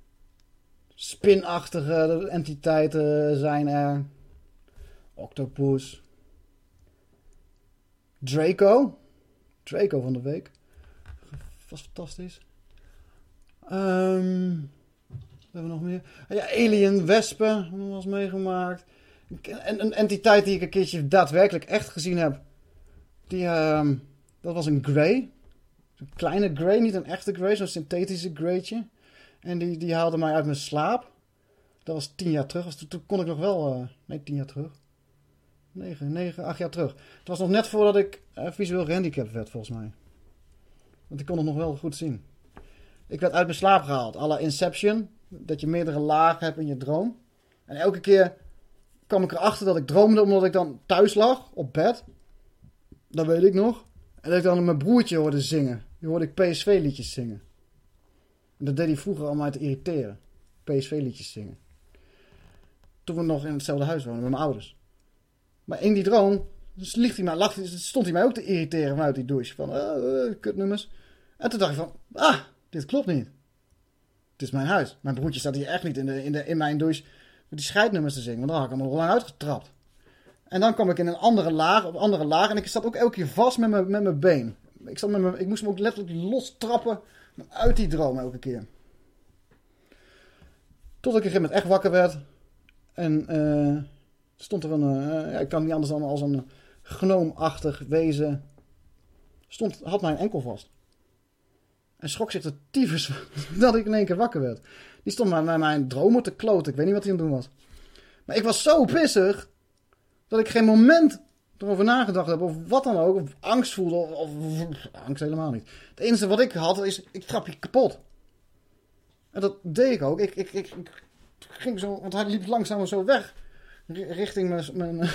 spinachtige entiteiten zijn er. Octopus. Draco van de week. Was fantastisch. Wat hebben we nog meer? Ja, alien, wespen. Was meegemaakt. Een entiteit die ik een keertje daadwerkelijk echt gezien heb. Dat was een grey. Een kleine grey, niet een echte grey. Zo'n synthetische greytje. En die haalde mij uit mijn slaap. Dat was 10 jaar terug. Toen kon ik nog wel... 10 jaar terug. 8 jaar terug. Het was nog net voordat ik visueel gehandicapt werd, volgens mij. Want ik kon het nog wel goed zien. Ik werd uit mijn slaap gehaald. À la Inception. Dat je meerdere lagen hebt in je droom. En elke keer kwam ik erachter dat ik droomde, omdat ik dan thuis lag, op bed. Dat weet ik nog. En dat ik dan mijn broertje hoorde zingen. Die hoorde ik PSV-liedjes zingen. En dat deed hij vroeger om mij te irriteren. PSV-liedjes zingen. Toen we nog in hetzelfde huis woonden met mijn ouders. Maar in die droom stond hij mij ook te irriteren vanuit die douche. Van, kutnummers. En toen dacht ik van, dit klopt niet. Het is mijn huis. Mijn broertje staat hier echt niet in mijn douche met die scheidnummers te zingen. Want dan had ik hem al lang uitgetrapt. En dan kwam ik in een andere laag. En ik zat ook elke keer vast met mijn been. Ik moest hem ook letterlijk los trappen uit die droom elke keer. Tot ik op een gegeven moment echt wakker werd. En stond er ik kan niet anders dan als een gnoomachtig wezen. Had mijn enkel vast. En schrok zich de tyfus dat ik in één keer wakker werd. Die stond maar naar mijn dromen te kloten. Ik weet niet wat hij aan het doen was. Maar ik was zo pissig dat ik geen moment erover nagedacht heb. Of wat dan ook. Of angst voelde. Of angst helemaal niet. Het enige wat ik had is, ik trap je kapot. En dat deed ik ook. Ik ging zo, want hij liep langzaam zo weg. Richting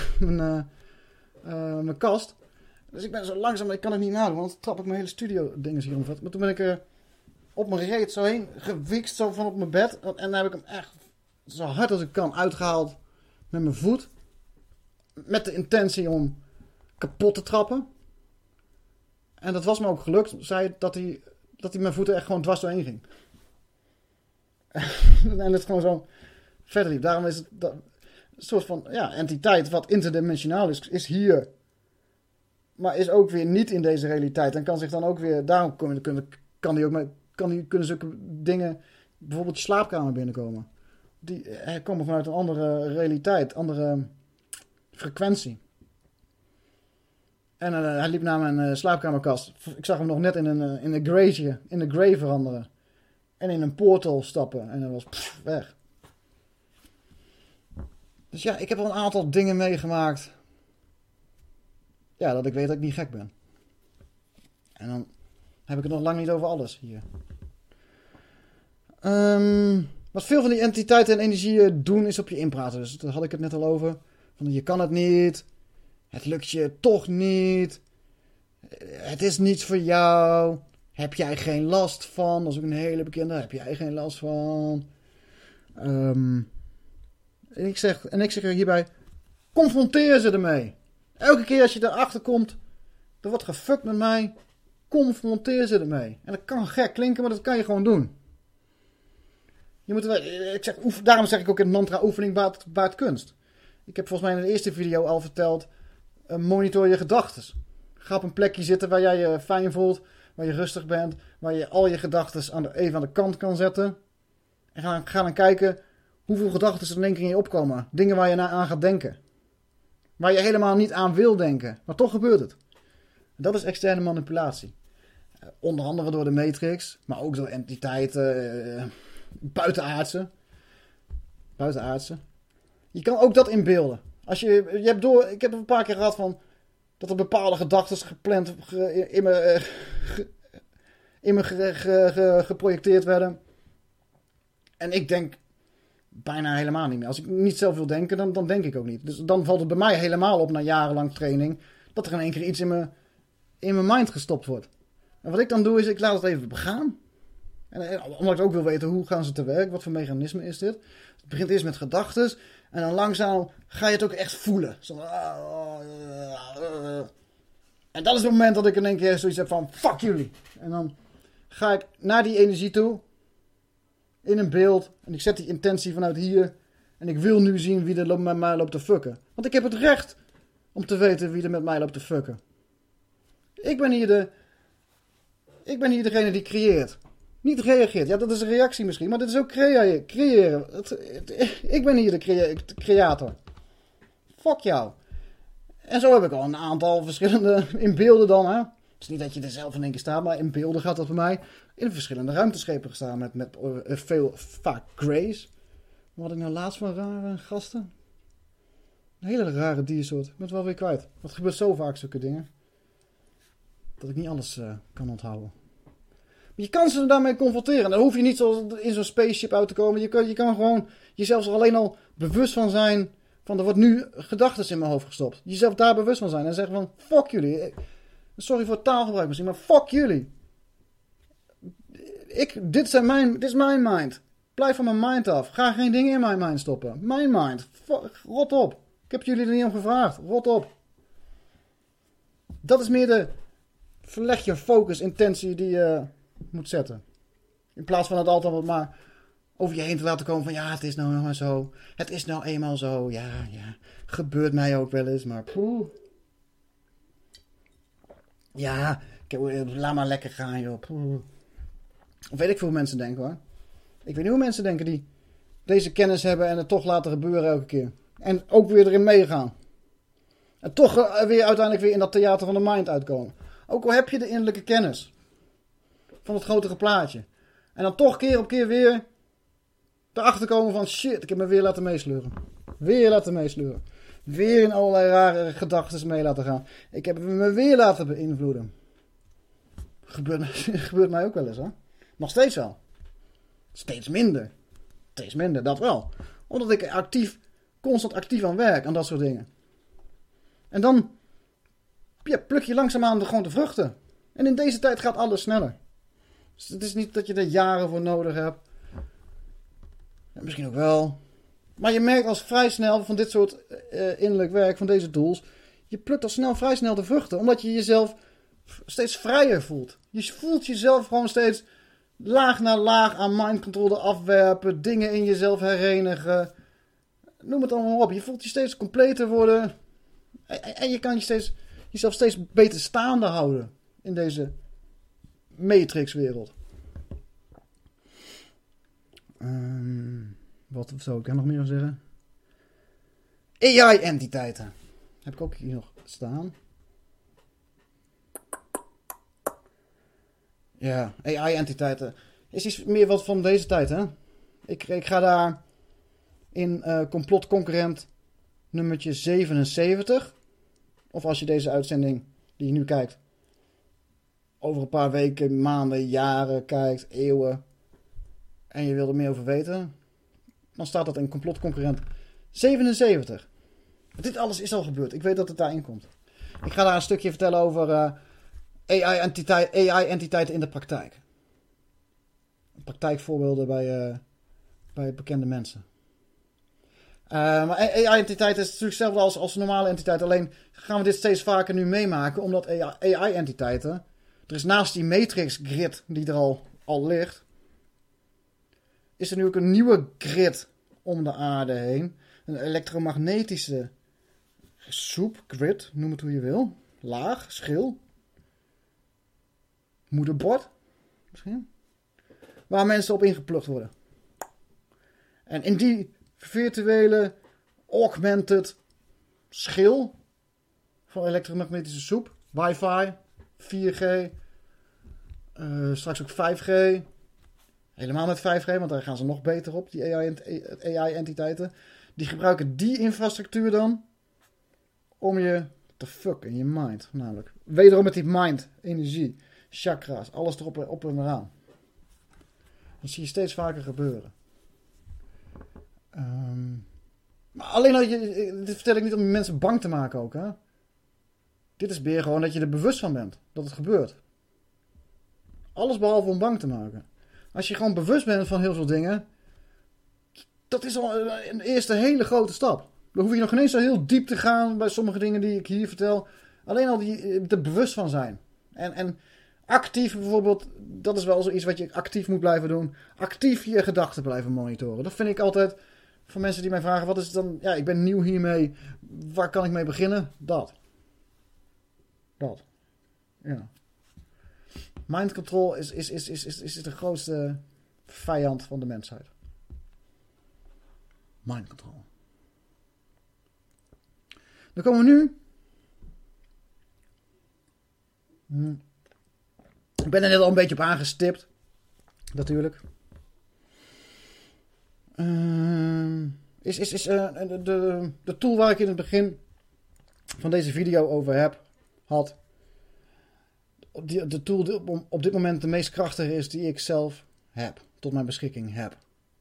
mijn kast. Dus ik ben zo langzaam, ik kan het niet nadoen, want dan trap ik mijn hele studio dingen hier omvat. Maar toen ben ik op mijn reet zo heen gewikst, zo van op mijn bed. En dan heb ik hem echt zo hard als ik kan uitgehaald met mijn voet. Met de intentie om kapot te trappen. En dat was me ook gelukt. Zei dat hij mijn voeten echt gewoon dwars doorheen ging. En het gewoon zo verder liep. Daarom is het een soort van entiteit wat interdimensionaal is hier. Maar is ook weer niet in deze realiteit. En kan zich dan ook weer... Daarom kunnen zulke dingen... Bijvoorbeeld je slaapkamer binnenkomen. Die komen vanuit een andere realiteit. Andere frequentie. En hij liep naar mijn slaapkamerkast. Ik zag hem nog net in een grey veranderen. En in een portal stappen. En hij was weg. Dus ja, ik heb al een aantal dingen meegemaakt. Ja, dat ik weet dat ik niet gek ben. En dan heb ik het nog lang niet over alles hier. Wat veel van die entiteiten en energieën doen is op je inpraten. Dus daar had ik het net al over. Van je kan het niet. Het lukt je toch niet. Het is niets voor jou. Heb jij geen last van? Dat is ook een hele bekende. Heb jij geen last van? En ik zeg hierbij. Confronteer ze ermee. Elke keer als je erachter komt. Er wordt gefuckt met mij. Confronteer ze ermee. En dat kan gek klinken, maar dat kan je gewoon doen. Daarom zeg ik ook in het mantra oefening baart kunst. Ik heb volgens mij in de eerste video al verteld. Monitor je gedachten. Ga op een plekje zitten waar jij je fijn voelt. Waar je rustig bent. Waar je al je gedachten even aan de kant kan zetten. En ga dan kijken hoeveel gedachten er in één keer in je opkomen. Dingen waar je aan gaat denken. Waar je helemaal niet aan wil denken. Maar toch gebeurt het. Dat is externe manipulatie. Onder andere door de Matrix. Maar ook door entiteiten. Buitenaardse. Je kan ook dat inbeelden. Ik heb een paar keer gehad van... dat er bepaalde gedachten gepland in me geprojecteerd werden. En ik denk bijna helemaal niet meer. Als ik niet zelf wil denken, dan denk ik ook niet. Dus dan valt het bij mij helemaal op na jarenlang training... dat er in één keer iets in mijn mind gestopt wordt. En wat ik dan doe is, ik laat het even begaan. En omdat ik ook wil weten, hoe gaan ze te werk? Wat voor mechanisme is dit? Het begint eerst met gedachten. En dan langzaam ga je het ook echt voelen. En dat is het moment dat ik in één keer zoiets heb van... Fuck jullie! En dan ga ik naar die energie toe. In een beeld. En ik zet die intentie vanuit hier. En ik wil nu zien wie er met mij loopt te fucken. Want ik heb het recht om te weten wie er met mij loopt te fucken. Ik ben hier degene die creëert. Niet reageert. Ja, dat is een reactie misschien. Maar dit is ook creëren. Ik ben hier de creator. Fuck jou. En zo heb ik al een aantal verschillende... In beelden dan, hè. Het is niet dat je er zelf in één keer staat. Maar in beelden gaat dat bij mij. In verschillende ruimteschepen gestaan. Met vaak grace. Wat had ik nou laatst van rare gasten? Een hele rare diersoort. Ik ben het wel weer kwijt. Het gebeurt zo vaak, zulke dingen. Dat ik niet alles kan onthouden. Maar je kan ze daarmee confronteren. Dan hoef je niet zoals in zo'n spaceship uit te komen. Je kan gewoon jezelf er alleen al bewust van zijn. Van er wordt nu gedachten in mijn hoofd gestopt. Jezelf daar bewust van zijn. En zeggen van, fuck jullie. Sorry voor het taalgebruik misschien, maar fuck jullie. Dit is mijn mind. Blijf van mijn mind af. Ga geen dingen in mijn mind stoppen. Mijn mind. Rot op. Ik heb jullie er niet om gevraagd. Rot op. Dat is meer de verleg je focus, intentie die je moet zetten. In plaats van het altijd maar over je heen te laten komen van ja, het is nou maar zo. Het is nou eenmaal zo. Ja. Gebeurt mij ook wel eens, maar poeh. Ja, laat maar lekker gaan, joh. Poeh. Of weet ik veel hoe mensen denken, hoor. Ik weet niet hoe mensen denken die deze kennis hebben en het toch laten gebeuren elke keer. En ook weer erin meegaan. En toch weer uiteindelijk weer in dat theater van de mind uitkomen. Ook al heb je de innerlijke kennis van het grotere plaatje. En dan toch keer op keer weer erachter komen van shit, ik heb me weer laten meesleuren. Weer in allerlei rare gedachten mee laten gaan. Ik heb me weer laten beïnvloeden. Gebeurt mij ook wel eens, hoor. Nog steeds wel. Steeds minder, dat wel. Omdat ik constant actief aan werk, aan dat soort dingen. En dan pluk je langzaamaan gewoon de vruchten. En in deze tijd gaat alles sneller. Dus het is niet dat je er jaren voor nodig hebt. Ja, misschien ook wel. Maar je merkt als vrij snel van dit soort innerlijk werk, van deze tools. Je plukt al vrij snel de vruchten. Omdat je jezelf steeds vrijer voelt. Je voelt jezelf gewoon steeds laag na laag aan mindcontrole afwerpen. Dingen in jezelf herenigen. Noem het allemaal op. Je voelt je steeds completer worden. En je kan jezelf steeds beter staande houden. In deze matrixwereld. Wat zou ik er nog meer over zeggen? AI-entiteiten. Heb ik ook hier nog staan. Ja, AI-entiteiten. Is iets meer wat van deze tijd, hè? Ik ga daar in complotconcurrent nummertje 77. Of als je deze uitzending die je nu kijkt over een paar weken, maanden, jaren kijkt, eeuwen en je wil er meer over weten, dan staat dat in complotconcurrent 77. Dit alles is al gebeurd. Ik weet dat het daarin komt. Ik ga daar een stukje vertellen over AI-entiteiten in de praktijk. Praktijkvoorbeelden bij bekende mensen. Maar AI-entiteiten is natuurlijk hetzelfde als normale entiteiten. Alleen gaan we dit steeds vaker nu meemaken. Omdat AI-entiteiten... Er is naast die matrix grid die er al ligt... Is er nu ook een nieuwe grid om de aarde heen. Een elektromagnetische soep, grid, noem het hoe je wil. Laag, schil. Moederbord. Misschien. Waar mensen op ingeplukt worden. En in die virtuele, augmented schil van elektromagnetische soep. Wifi, 4G, straks ook 5G. Helemaal met 5G, want daar gaan ze nog beter op, die AI-entiteiten. Die gebruiken die infrastructuur dan om je te fucken in je mind. Namelijk, wederom met die mind, energie, chakra's, alles erop op en eraan. Dat zie je steeds vaker gebeuren. Maar alleen dit vertel ik niet om mensen bang te maken ook. Hè? Dit is meer gewoon dat je er bewust van bent. Dat het gebeurt. Alles behalve om bang te maken. Als je gewoon bewust bent van heel veel dingen. Dat is al een eerste hele grote stap. Dan hoef je nog geen eens zo heel diep te gaan bij sommige dingen die ik hier vertel. Alleen al er bewust van zijn. En actief bijvoorbeeld, dat is wel zoiets wat je actief moet blijven doen. Actief je gedachten blijven monitoren. Dat vind ik altijd, voor mensen die mij vragen, wat is het dan? Ja, ik ben nieuw hiermee. Waar kan ik mee beginnen? Dat. Ja. Mind control is de grootste vijand van de mensheid. Mind control. Dan komen we nu. Ik ben er net al een beetje op aangestipt. Natuurlijk. is de tool waar ik in het begin van deze video over had. De tool die op dit moment de meest krachtige is die ik zelf heb. Tot mijn beschikking heb.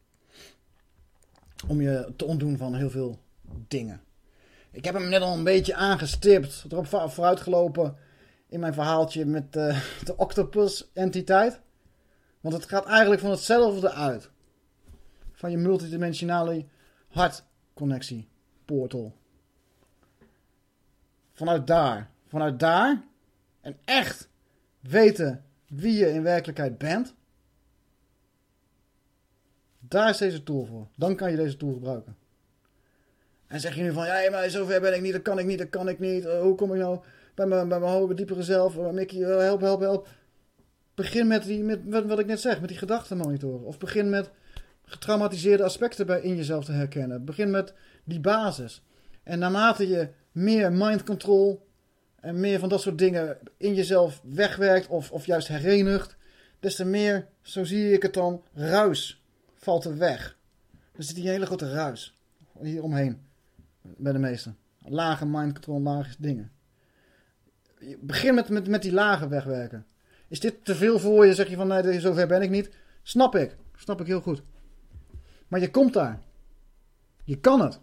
Om je te ontdoen van heel veel dingen. Ik heb hem net al een beetje aangestipt. Erop vooruitgelopen in mijn verhaaltje met de octopus entiteit. Want het gaat eigenlijk van hetzelfde uit. Van je multidimensionale hartconnectie portal. Vanuit daar. En echt weten wie je in werkelijkheid bent. Daar is deze tool voor. Dan kan je deze tool gebruiken. En zeg je nu van, ja, maar zover ben ik niet, dat kan ik niet. Hoe kom ik nou bij mijn hoge, diepere zelf? Mickey, help. Begin met wat ik net zeg, met die gedachtenmonitoren. Of begin met getraumatiseerde aspecten in jezelf te herkennen. Begin met die basis. En naarmate je meer mind control en meer van dat soort dingen in jezelf wegwerkt of juist herenigt, des te meer, zo zie ik het dan, ruis valt er weg. Er zit hier een hele grote ruis hier omheen bij de meesten. Lage mind control, lage dingen. Begin met die lagen wegwerken. Is dit te veel voor je? Zeg je van, nee, zover ben ik niet. Snap ik heel goed. Maar je komt daar. Je kan het.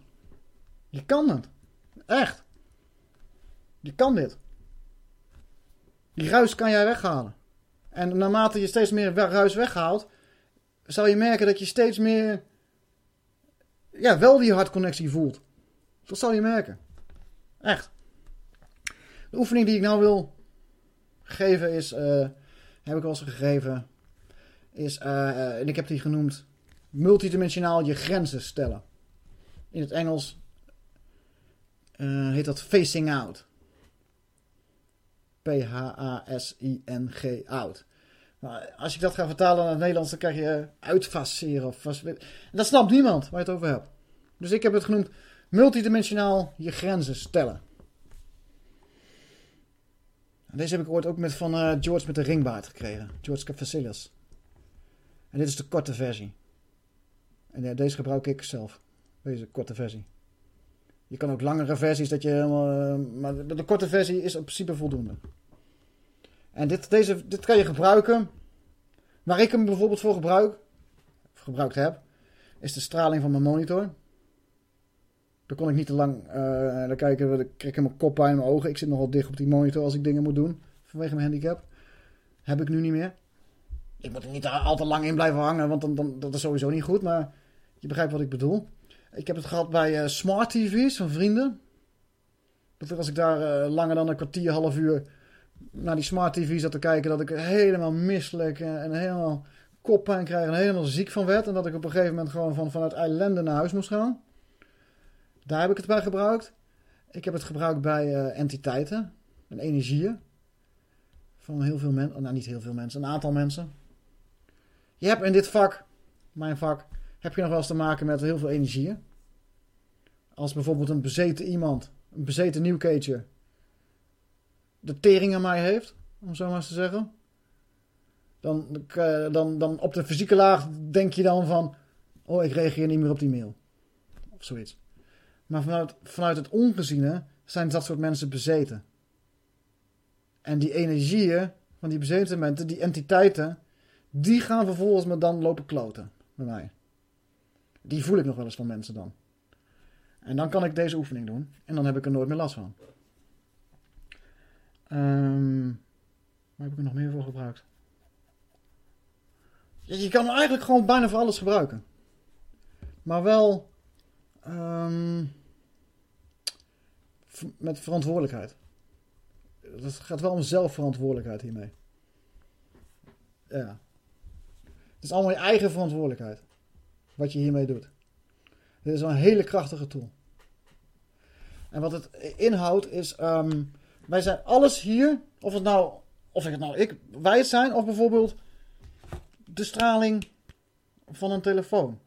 Echt. Je kan dit. Die ruis kan jij weghalen. En naarmate je steeds meer ruis weghaalt, zal je merken dat je steeds meer, ja, wel die hartconnectie voelt. Dat zal je merken. Echt. De oefening die ik nou wil geven is, heb ik al eens gegeven, is, en ik heb die genoemd, multidimensionaal je grenzen stellen. In het Engels heet dat facing out. P-H-A-S-I-N-G out. Maar als ik dat ga vertalen naar het Nederlands, dan krijg je uitfaseren. Dat snapt niemand waar je het over hebt. Dus ik heb het genoemd multidimensionaal je grenzen stellen. Deze heb ik ooit ook van George met de ringbaard gekregen. George Kapvasilis. En dit is de korte versie. En deze gebruik ik zelf. Deze korte versie. Je kan ook langere versies dat je helemaal, maar de korte versie is in principe voldoende. En dit kan je gebruiken. Waar ik hem bijvoorbeeld voor gebruikt heb, is de straling van mijn monitor. Daar kon ik niet te lang naar kijken. Dan krijg ik helemaal koppijn in mijn ogen. Ik zit nogal dicht op die monitor als ik dingen moet doen. Vanwege mijn handicap. Heb ik nu niet meer. Ik moet er niet al te lang in blijven hangen. Want dan dat is sowieso niet goed. Maar je begrijpt wat ik bedoel. Ik heb het gehad bij smart tv's van vrienden. Dat als ik daar langer dan een kwartier, half uur naar die smart tv zat te kijken, dat ik helemaal misselijk en helemaal koppijn krijg en helemaal ziek van werd. En dat ik op een gegeven moment gewoon vanuit ellende naar huis moest gaan. Daar heb ik het bij gebruikt. Ik heb het gebruikt bij entiteiten en energieën. Van heel veel mensen. Nou, niet heel veel mensen. Een aantal mensen. Je hebt in dit vak, mijn vak, heb je nog wel eens te maken met heel veel energieën. Als bijvoorbeeld een bezeten iemand, een bezeten nieuwkeetje, de tering aan mij heeft, om zo maar eens te zeggen. Dan op de fysieke laag denk je dan van, oh, ik reageer niet meer op die mail. Of zoiets. Maar vanuit het ongeziene zijn dat soort mensen bezeten. En die energieën van die bezeten mensen, die entiteiten, die gaan vervolgens me dan lopen kloten bij mij. Die voel ik nog wel eens van mensen dan. En dan kan ik deze oefening doen. En dan heb ik er nooit meer last van. Waar heb ik er nog meer voor gebruikt? Je kan hem eigenlijk gewoon bijna voor alles gebruiken. Maar wel met verantwoordelijkheid. Het gaat wel om zelfverantwoordelijkheid hiermee. Ja. Het is allemaal je eigen verantwoordelijkheid. Wat je hiermee doet. Dit is wel een hele krachtige tool. En wat het inhoudt is, wij zijn alles hier, wij het zijn, of bijvoorbeeld de straling van een telefoon.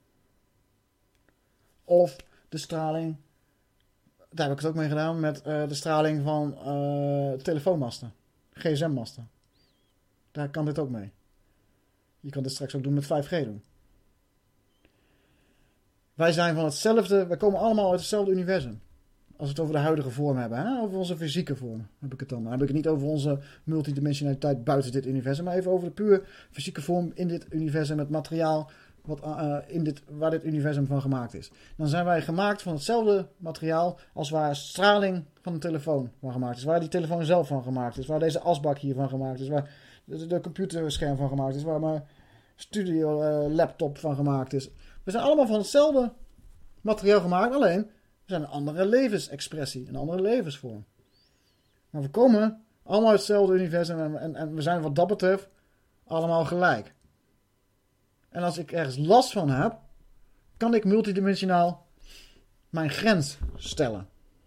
Of de straling, daar heb ik het ook mee gedaan, met de straling van telefoonmasten, gsm-masten. Daar kan dit ook mee. Je kan dit straks ook doen met 5G doen. Wij zijn van hetzelfde, wij komen allemaal uit hetzelfde universum. Als we het over de huidige vorm hebben, hè? Over onze fysieke vorm heb ik het dan. Dan heb ik het niet over onze multidimensionaliteit buiten dit universum, maar even over de puur fysieke vorm in dit universum, het materiaal waar dit universum van gemaakt is. Dan zijn wij gemaakt van hetzelfde materiaal als waar straling van een telefoon van gemaakt is, waar die telefoon zelf van gemaakt is, waar deze asbak hier van gemaakt is, waar de computerscherm van gemaakt is, waar mijn studio laptop van gemaakt is. We zijn allemaal van hetzelfde materiaal gemaakt, alleen we zijn een andere levensexpressie, een andere levensvorm. Maar we komen allemaal uit hetzelfde universum en we zijn wat dat betreft allemaal gelijk. En als ik ergens last van heb, kan ik multidimensionaal mijn grens stellen.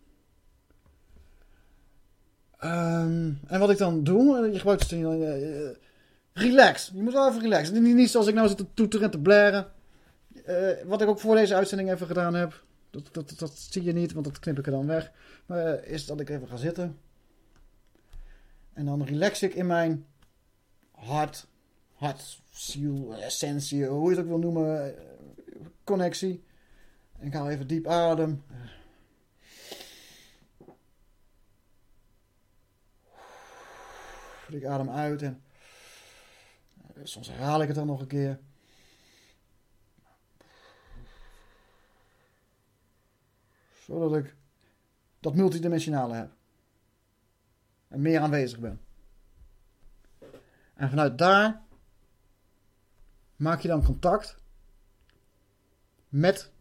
En wat ik dan doe, je gebruikt het relax. Je moet wel even relaxen. Niet zoals ik nou zit te toeteren en te blaren. Wat ik ook voor deze uitzending even gedaan heb. Dat zie je niet, want dat knip ik er dan weg. Maar is dat ik even ga zitten. En dan relax ik in mijn hart, ziel, essentie, hoe je het ook wil noemen, connectie. En ik haal even diep adem. Ik adem uit en soms herhaal ik het dan nog een keer. Zodat ik dat multidimensionale heb. En meer aanwezig ben. En vanuit daar maak je dan contact met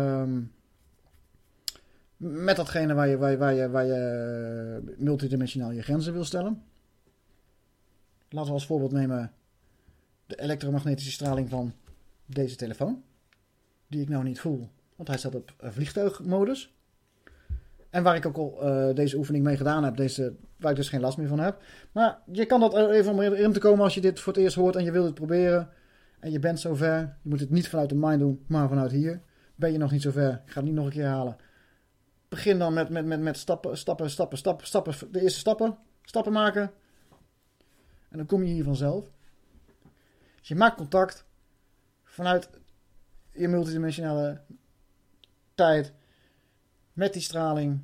datgene waar je multidimensionaal je grenzen wil stellen. Laten we als voorbeeld nemen de elektromagnetische straling van deze telefoon. Die ik nou niet voel, want hij staat op vliegtuigmodus. En waar ik ook al deze oefening mee gedaan heb, waar ik dus geen last meer van heb. Maar je kan dat even om erin te komen als je dit voor het eerst hoort en je wilt het proberen. En je bent zover. Je moet het niet vanuit de mind doen, maar vanuit hier. Ben je nog niet zover? Ik ga het niet nog een keer herhalen. Begin dan met stappen. De eerste stappen maken. En dan kom je hier vanzelf. Dus je maakt contact vanuit je multidimensionale tijd met die straling.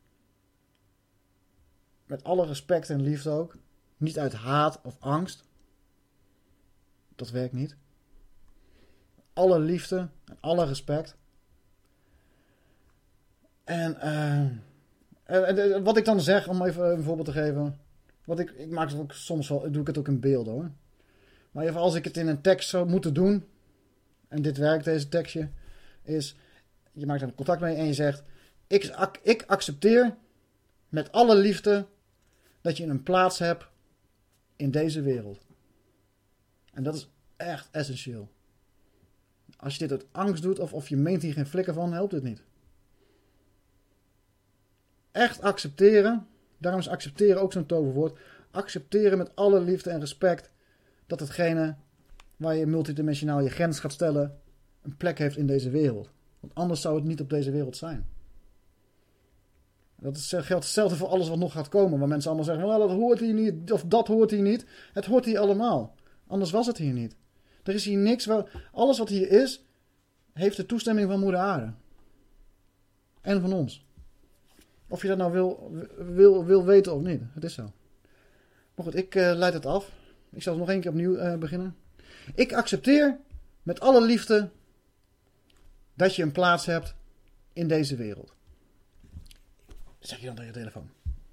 Met alle respect en liefde ook. Niet uit haat of angst. Dat werkt niet. Alle liefde en alle respect. En wat ik dan zeg, om even een voorbeeld te geven. Ik maak het ook soms wel, doe ik het ook in beelden hoor. Maar even als ik het in een tekst zou moeten doen. En dit werkt, deze tekstje. Is, je maakt er contact mee en je zegt. Ik accepteer met alle liefde dat je een plaats hebt in deze wereld. En dat is echt essentieel. Als je dit uit angst doet of je meent hier geen flikker van, helpt het niet. Echt accepteren, daarom is accepteren ook zo'n toverwoord. Accepteren met alle liefde en respect dat hetgene waar je multidimensionaal je grens gaat stellen een plek heeft in deze wereld. Want anders zou het niet op deze wereld zijn. Dat geldt hetzelfde voor alles wat nog gaat komen. Waar mensen allemaal zeggen, nou, dat hoort hier niet. Of dat hoort hier niet. Het hoort hier allemaal. Anders was het hier niet. Er is hier niks. Alles wat hier is, heeft de toestemming van Moeder Aarde. En van ons. Of je dat nou wil weten of niet. Het is zo. Maar goed, ik leid het af. Ik zal het nog één keer opnieuw beginnen. Ik accepteer met alle liefde dat je een plaats hebt in deze wereld. Dat zeg je dan tegen je telefoon.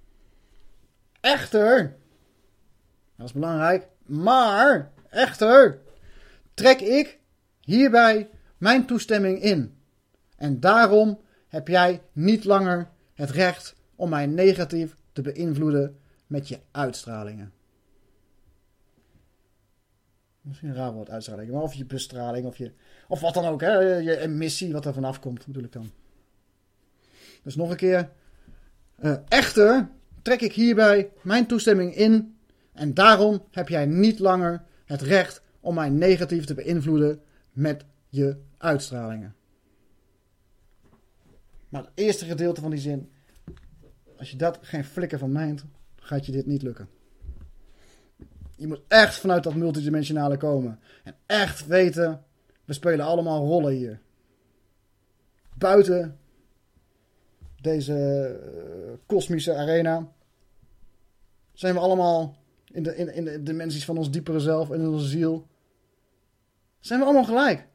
Echter, dat is belangrijk, maar echter trek ik hierbij mijn toestemming in. En daarom heb jij niet langer het recht om mij negatief te beïnvloeden met je uitstralingen. Misschien een raar woord, uitstraling, maar of je bestraling of wat dan ook, hè, je emissie wat er vanaf komt, bedoel ik dan. Dus nog een keer. Echter trek ik hierbij mijn toestemming in en daarom heb jij niet langer het recht om mij negatief te beïnvloeden met je uitstralingen. Maar het eerste gedeelte van die zin, als je dat geen flikker van meent, gaat je dit niet lukken. Je moet echt vanuit dat multidimensionale komen. En echt weten, we spelen allemaal rollen hier. buiten deze kosmische arena zijn we allemaal in de dimensies van ons diepere zelf en in onze ziel. Zijn we allemaal gelijk.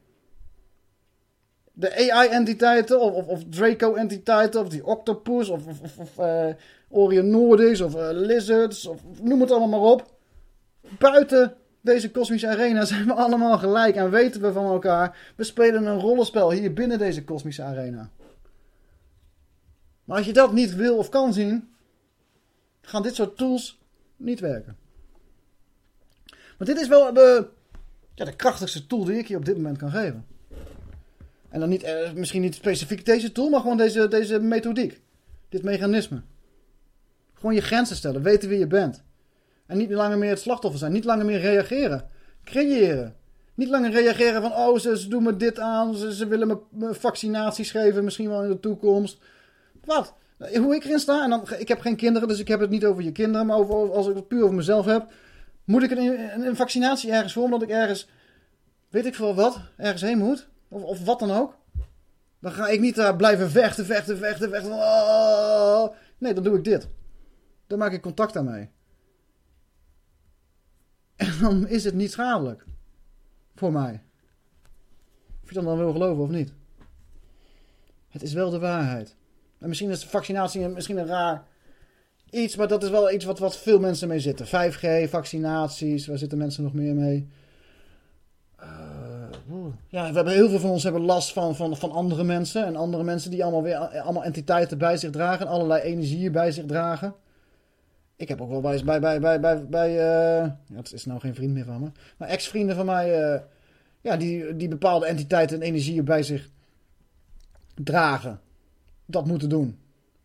De AI-entiteiten of Draco-entiteiten of die Octopus of Orionoides of Lizards of noem het allemaal maar op. Buiten deze kosmische arena zijn we allemaal gelijk en weten we van elkaar. We spelen een rollenspel hier binnen deze kosmische arena. Maar als je dat niet wil of kan zien, gaan dit soort tools niet werken. Want dit is wel de krachtigste tool die ik je op dit moment kan geven. En dan niet, misschien niet specifiek deze tool, maar gewoon deze methodiek. Dit mechanisme. Gewoon je grenzen stellen, weten wie je bent. En niet langer meer het slachtoffer zijn, niet langer meer reageren. Creëren. Niet langer reageren van, ze doen me dit aan, ze willen me vaccinaties geven, misschien wel in de toekomst. Wat? Hoe ik erin sta, en dan, ik heb geen kinderen, dus ik heb het niet over je kinderen, maar als ik het puur over mezelf heb, moet ik een vaccinatie ergens voor, omdat ik ergens, weet ik veel wat, ergens heen moet, of wat dan ook. Dan ga ik niet daar blijven vechten. Oh. Nee, dan doe ik dit. Dan maak ik contact daarmee. En dan is het niet schadelijk. Voor mij. Of je dan wil geloven of niet. Het is wel de waarheid. En misschien is de vaccinatie misschien een raar iets, maar dat is wel iets wat veel mensen mee zitten. 5G, vaccinaties, waar zitten mensen nog meer mee? Ja, we hebben heel veel van ons hebben last van andere mensen. En andere mensen die allemaal entiteiten bij zich dragen. En allerlei energieën bij zich dragen. Ik heb ook wel bij het is nou geen vriend meer van me. Maar ex-vrienden van mij, die bepaalde entiteiten en energieën bij zich dragen. Dat moeten doen.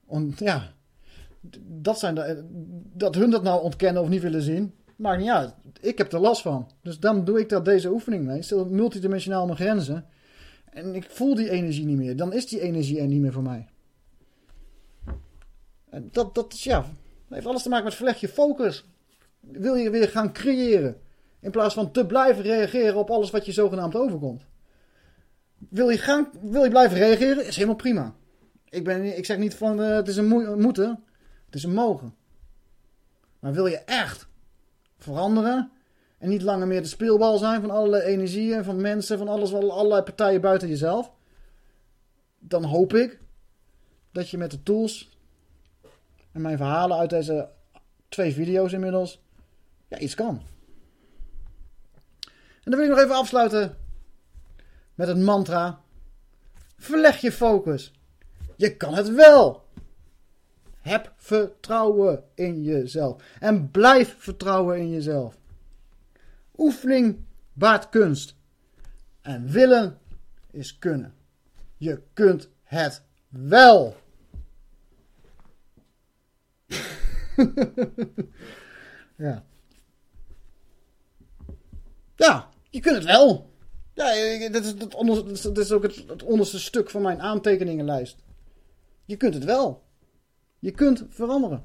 Dat hun dat nou ontkennen of niet willen zien, maakt niet uit. Ik heb er last van. Dus dan doe ik deze oefening mee. Stel multidimensionaal mijn grenzen. En ik voel die energie niet meer. Dan is die energie er niet meer voor mij. En dat heeft alles te maken met verleg je focus. Wil je weer gaan creëren. In plaats van te blijven reageren op alles wat je zogenaamd overkomt. Wil je blijven reageren? Is helemaal prima. Ik zeg niet van het is een moeten. Het is een mogen. Maar wil je echt veranderen en niet langer meer de speelbal zijn van allerlei energieën, van mensen, van allerlei partijen buiten jezelf, dan hoop ik dat je met de tools en mijn verhalen uit deze 2 video's inmiddels iets kan. En dan wil ik nog even afsluiten met het mantra: verleg je focus. Je kan het wel. Heb vertrouwen in jezelf. En blijf vertrouwen in jezelf. Oefening baart kunst. En willen is kunnen. Je kunt het wel. Ja. Ja, je kunt het wel. Ja, dit is ook het onderste stuk van mijn aantekeningenlijst. Je kunt het wel. Je kunt veranderen.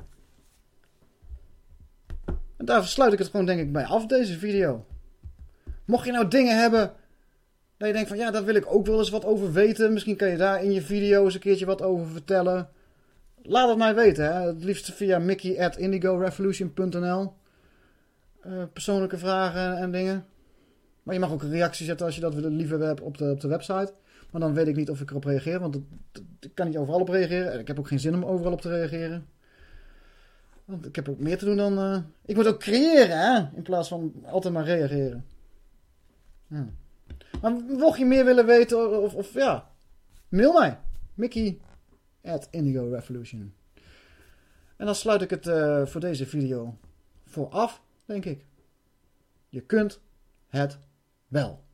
En daar sluit ik het gewoon denk ik bij af, deze video. Mocht je nou dingen hebben dat je denkt van daar wil ik ook wel eens wat over weten. Misschien kan je daar in je video eens een keertje wat over vertellen. Laat het mij weten. Hè? Het liefst via mickey@indigorevolution.nl. Persoonlijke vragen en dingen. Maar je mag ook een reactie zetten als je dat liever hebt op de website. Maar dan weet ik niet of ik erop reageer. Want ik kan niet overal op reageren. En ik heb ook geen zin om overal op te reageren. Want ik heb ook meer te doen dan... Ik moet ook creëren, hè? In plaats van altijd maar reageren. Ja. Maar mocht je meer willen weten of mail mij. Mickey@indigorevolution. En dan sluit ik het voor deze video voor af, denk ik. Je kunt het wel.